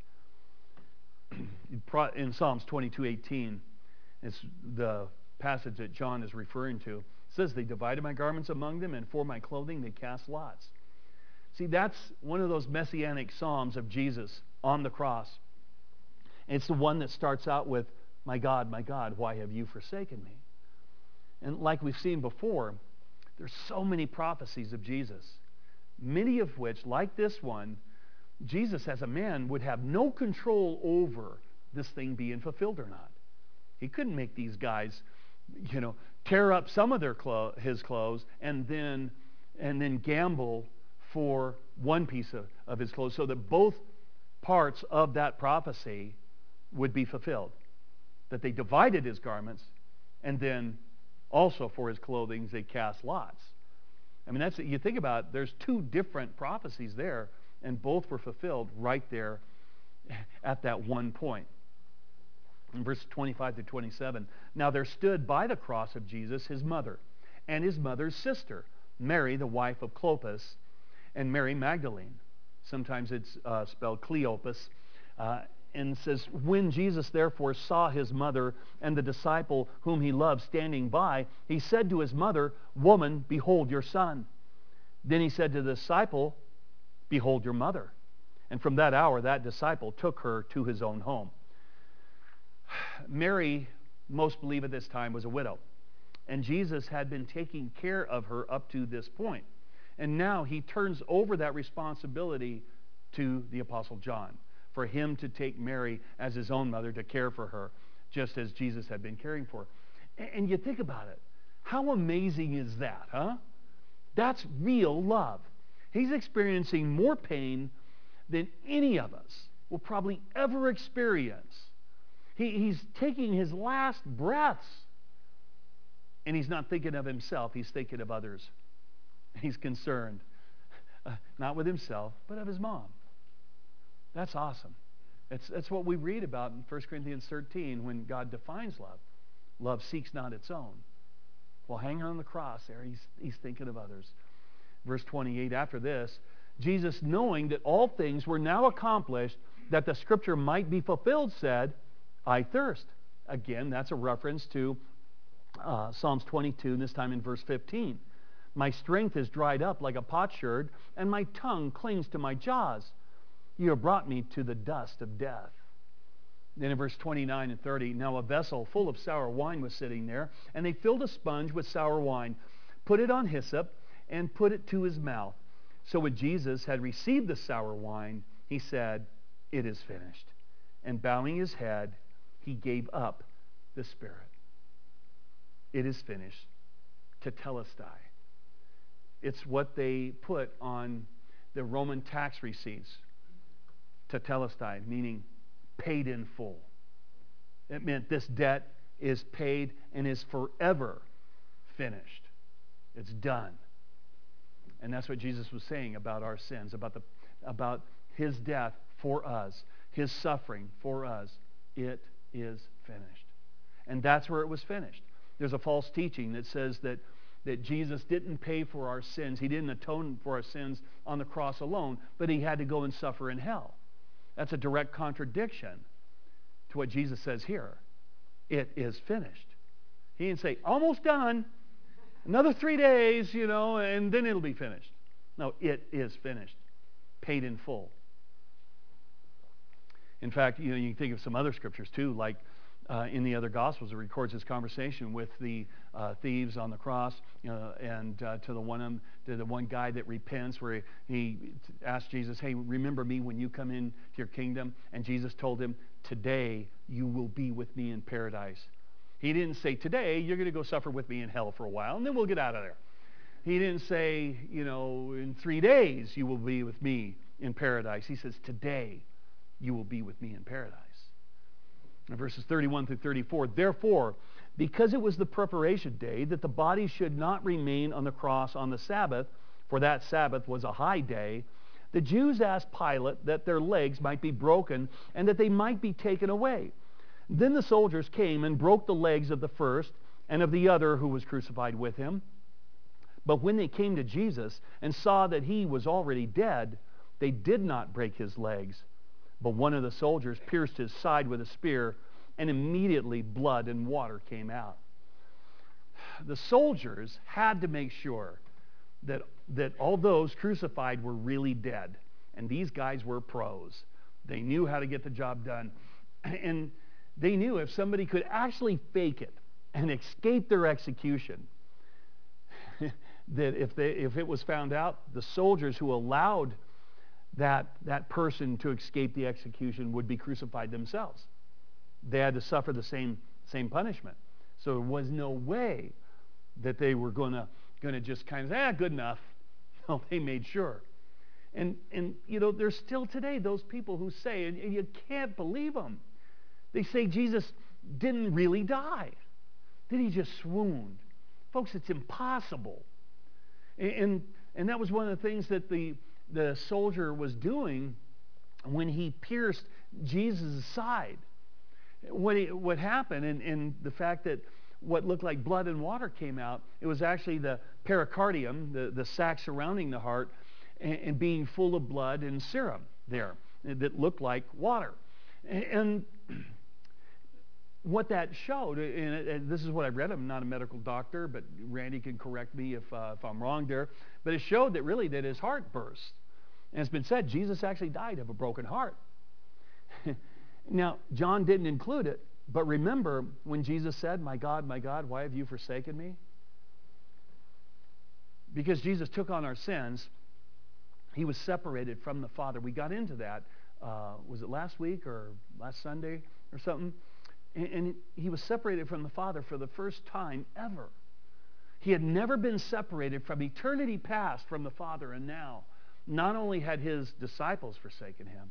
In Psalms 22:18, it's the passage that John is referring to. It says, they divided my garments among them, and for my clothing they cast lots. See, that's one of those messianic psalms of Jesus on the cross. And it's the one that starts out with, my God, why have you forsaken me? And like we've seen before, there's so many prophecies of Jesus, many of which, like this one, Jesus as a man would have no control over this thing being fulfilled or not. He couldn't make these guys, tear up some of his clothes and then gamble for one piece of his clothes so that both parts of that prophecy would be fulfilled. That they divided his garments, and then also for his clothing they cast lots. I mean, you think about it, there's 2 different prophecies there, and both were fulfilled right there at that one point. In verse 25 to 27, now there stood by the cross of Jesus his mother, and his mother's sister, Mary, the wife of Clopas, and Mary Magdalene. Sometimes it's spelled Cleopas. And says, when Jesus therefore saw his mother and the disciple whom he loved standing by, he said to his mother, woman, behold your son. Then he said to the disciple, behold your mother. And from that hour, that disciple took her to his own home. Mary, most believe at this time, was a widow. And Jesus had been taking care of her up to this point. And now he turns over that responsibility to the Apostle John, for him to take Mary as his own mother, to care for her, just as Jesus had been caring for her. And you think about it. How amazing is that, huh? That's real love. He's experiencing more pain than any of us will probably ever experience. He's taking his last breaths, and he's not thinking of himself. He's thinking of others. He's concerned, not with himself, but of his mom. That's awesome. That's what we read about in 1 Corinthians 13 when God defines love. Love seeks not its own. Well, hanging on the cross there, he's thinking of others. Verse 28, after this, Jesus, knowing that all things were now accomplished, that the scripture might be fulfilled, said, I thirst. Again, that's a reference to Psalms 22, this time in verse 15. My strength is dried up like a potsherd, and my tongue clings to my jaws. You have brought me to the dust of death. Then in verse 29 and 30, now a vessel full of sour wine was sitting there, and they filled a sponge with sour wine, put it on hyssop, and put it to his mouth. So when Jesus had received the sour wine, he said, it is finished. And bowing his head, he gave up the spirit. It is finished. Tetelestai. It's what they put on the Roman tax receipts. Tetelestai, meaning paid in full. It meant this debt is paid and is forever finished. It's done. And that's what Jesus was saying about our sins, about his death for us, his suffering for us. It is finished. And that's where it was finished. There's a false teaching that says that Jesus didn't pay for our sins. He didn't atone for our sins on the cross alone, but he had to go and suffer in hell. That's a direct contradiction to what Jesus says here. It is finished. He didn't say, almost done, another 3 days, and then it'll be finished. No, it is finished, paid in full. In fact, you can think of some other scriptures too, like in the other Gospels, it records his conversation with the thieves on the cross, and to the one guy that repents, where he asked Jesus, hey, remember me when you come into your kingdom? And Jesus told him, today you will be with me in paradise. He didn't say, today you're going to go suffer with me in hell for a while, and then we'll get out of there. He didn't say, in 3 days you will be with me in paradise. He says, today you will be with me in paradise. In verses 31 through 34, therefore, because it was the preparation day, that the body should not remain on the cross on the Sabbath, for that Sabbath was a high day, the Jews asked Pilate that their legs might be broken and that they might be taken away. Then the soldiers came and broke the legs of the first and of the other who was crucified with him. But when they came to Jesus and saw that he was already dead, they did not break his legs. But one of the soldiers pierced his side with a spear, and immediately blood and water came out. The soldiers had to make sure that all those crucified were really dead. And these guys were pros. They knew how to get the job done. And they knew if somebody could actually fake it and escape their execution, that if it was found out, the soldiers who allowed that person to escape the execution would be crucified themselves. They had to suffer the same punishment. So there was no way that they were going to just kind of say, good enough. No, they made sure. And there's still today those people who say, and you can't believe them, they say Jesus didn't really die. That he just swooned. Folks, it's impossible. And that was one of the things that the soldier was doing when he pierced Jesus' side. What happened, and the fact that what looked like blood and water came out, it was actually the pericardium, the sac surrounding the heart, and being full of blood and serum there that looked like water. And what that showed, and this is what I read, I'm not a medical doctor, but Randy can correct me if I'm wrong there, but it showed that his heart burst. And it's been said Jesus actually died of a broken heart. Now, John didn't include it, but remember when Jesus said, my God, why have you forsaken me? Because Jesus took on our sins, he was separated from the Father. We got into that, was it last week or last Sunday or something? And he was separated from the Father for the first time ever. He had never been separated from eternity past from the Father, and now not only had his disciples forsaken him,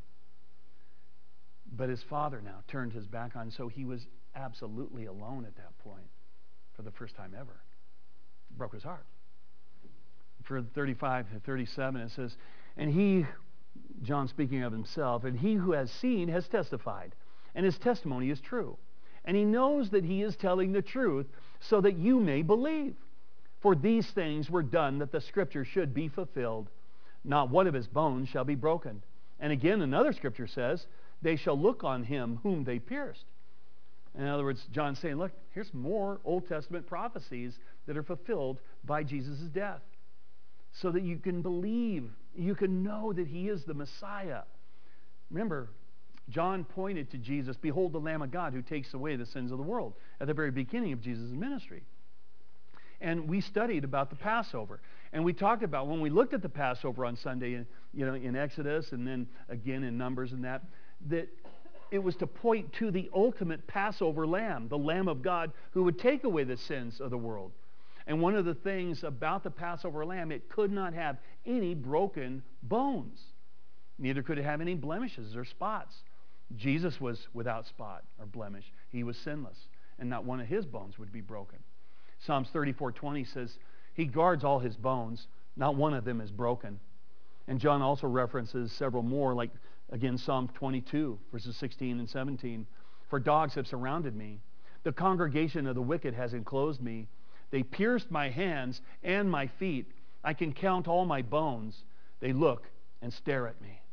but his Father now turned his back on him. So he was absolutely alone at that point for the first time ever. It broke his heart. For 35 to 37, it says, and he, John speaking of himself, and he who has seen has testified, and his testimony is true. And he knows that he is telling the truth so that you may believe. For these things were done that the scripture should be fulfilled. Not one of his bones shall be broken. And again, another scripture says, they shall look on him whom they pierced. In other words, John's saying, look, here's more Old Testament prophecies that are fulfilled by Jesus' death. So that you can believe, you can know that he is the Messiah. Remember, John pointed to Jesus, behold the Lamb of God who takes away the sins of the world, at the very beginning of Jesus' ministry. And we studied about the Passover. And we talked about, when we looked at the Passover on Sunday, in Exodus and then again in Numbers and that it was to point to the ultimate Passover lamb, the Lamb of God who would take away the sins of the world. And one of the things about the Passover lamb, it could not have any broken bones. Neither could it have any blemishes or spots. Jesus was without spot or blemish. He was sinless, and not one of his bones would be broken. Psalms 34:20 says, he guards all his bones, not one of them is broken. And John also references several more, like, again, Psalm 22, verses 16 and 17. For dogs have surrounded me. The congregation of the wicked has enclosed me. They pierced my hands and my feet. I can count all my bones. They look and stare at me.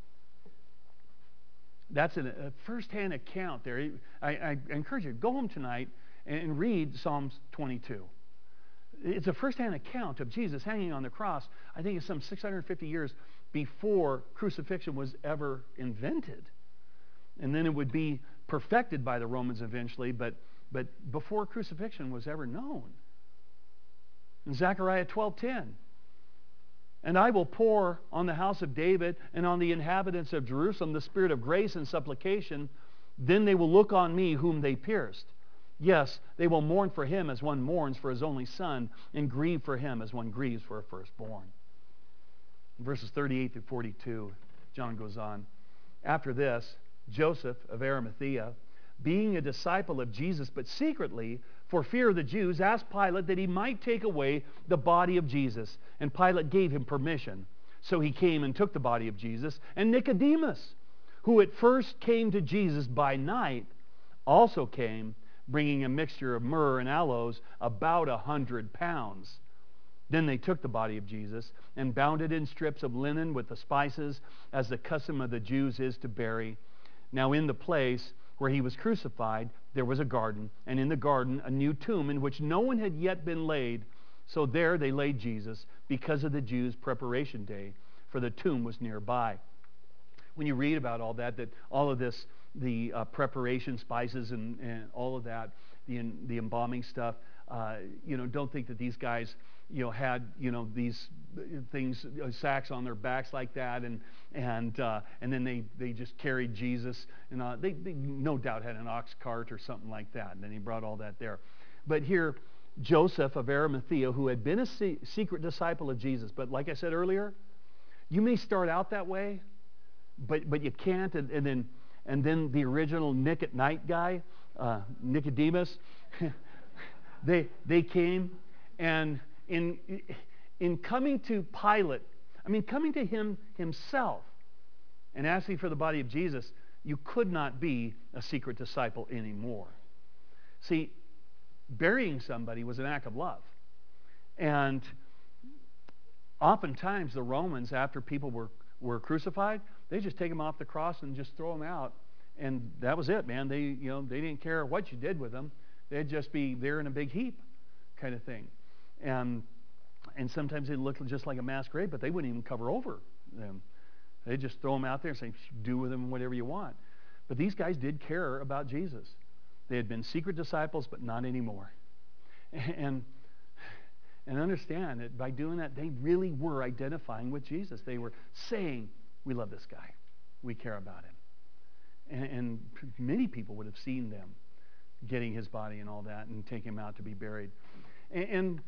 That's a first-hand account there. I encourage you, go home tonight and read Psalms 22. It's a first-hand account of Jesus hanging on the cross. I think it's some 650 years before crucifixion was ever invented. And then it would be perfected by the Romans eventually, but before crucifixion was ever known. In Zechariah 12:10, and I will pour on the house of David and on the inhabitants of Jerusalem the spirit of grace and supplication. Then they will look on me whom they pierced. Yes, they will mourn for him as one mourns for his only son, and grieve for him as one grieves for a firstborn. Verses 38 through 42, John goes on. After this, Joseph of Arimathea, being a disciple of Jesus, but secretly, for fear of the Jews, asked Pilate that he might take away the body of Jesus. And Pilate gave him permission. So he came and took the body of Jesus. And Nicodemus, who at first came to Jesus by night, also came, bringing a mixture of myrrh and aloes, about 100 pounds. Then they took the body of Jesus and bound it in strips of linen with the spices, as the custom of the Jews is to bury. Now in the place where he was crucified, there was a garden, and in the garden a new tomb in which no one had yet been laid. So there they laid Jesus because of the Jews' preparation day, for the tomb was nearby. When you read about all that all of this, the preparation spices and all of that, the embalming stuff, don't think that these guys, had, these things, sacks on their backs like that, and then they just carried Jesus, and they no doubt had an ox cart or something like that, and then he brought all that there. But here, Joseph of Arimathea, who had been a secret disciple of Jesus, but like I said earlier, you may start out that way, but you can't, and then the original Nick at Night guy, Nicodemus, they came, and in coming to Pilate, coming to him himself and asking for the body of Jesus, you could not be a secret disciple anymore. See, burying somebody was an act of love. And oftentimes the Romans, after people were crucified, they just take them off the cross and just throw them out. And that was it, man. They didn't care what you did with them. They'd just be there in a big heap kind of thing. And sometimes they look just like a mass grave, but they wouldn't even cover over them. They'd just throw them out there and say, do with them whatever you want. But these guys did care about Jesus. They had been secret disciples, but not anymore. And understand that by doing that, they really were identifying with Jesus. They were saying, we love this guy. We care about him. And many people would have seen them getting his body and all that and take him out to be buried. And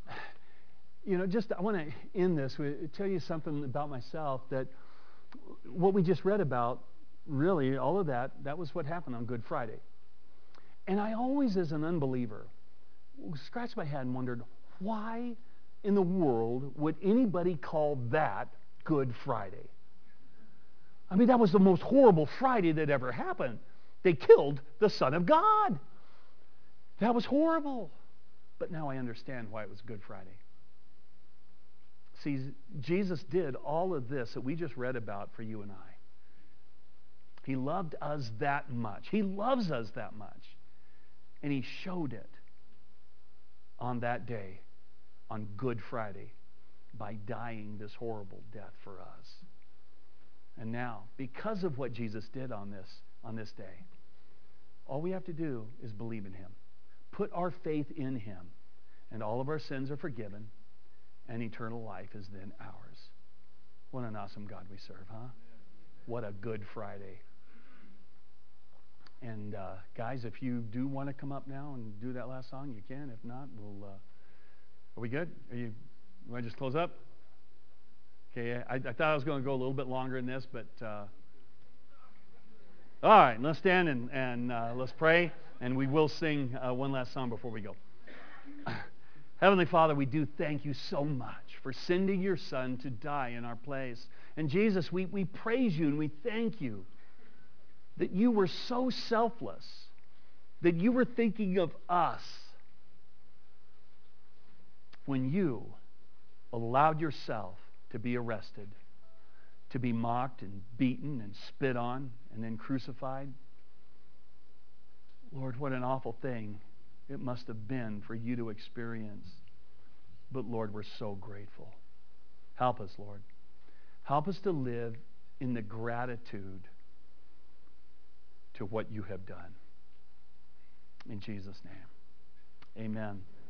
I want to end this with tell you something about myself, that what we just read about, really, all of that was what happened on Good Friday. And I always, as an unbeliever, scratched my head and wondered, why in the world would anybody call that Good Friday? That was the most horrible Friday that ever happened. They killed the Son of God. That was horrible. But now I understand why it was Good Friday. See, Jesus did all of this that we just read about for you and I. He loved us that much. He loves us that much. And he showed it on that day, on Good Friday, by dying this horrible death for us. And now, because of what Jesus did on this day, all we have to do is believe in him. Put our faith in him, and all of our sins are forgiven, and eternal life is then ours. What an awesome God we serve, huh? What a Good Friday. And guys, if you do want to come up now and do that last song, you can. If not, are we good? You want to just close up? Okay, I thought I was going to go a little bit longer than this, but all right, let's stand and let's pray, and we will sing one last song before we go. Heavenly Father, we do thank you so much for sending your Son to die in our place. And Jesus, we praise you and we thank you that you were so selfless, that you were thinking of us when you allowed yourself to be arrested, to be mocked and beaten and spit on and then crucified. Lord, what an awful thing it must have been for you to experience. But Lord, we're so grateful. Help us, Lord. Help us to live in the gratitude to what you have done. In Jesus' name, amen.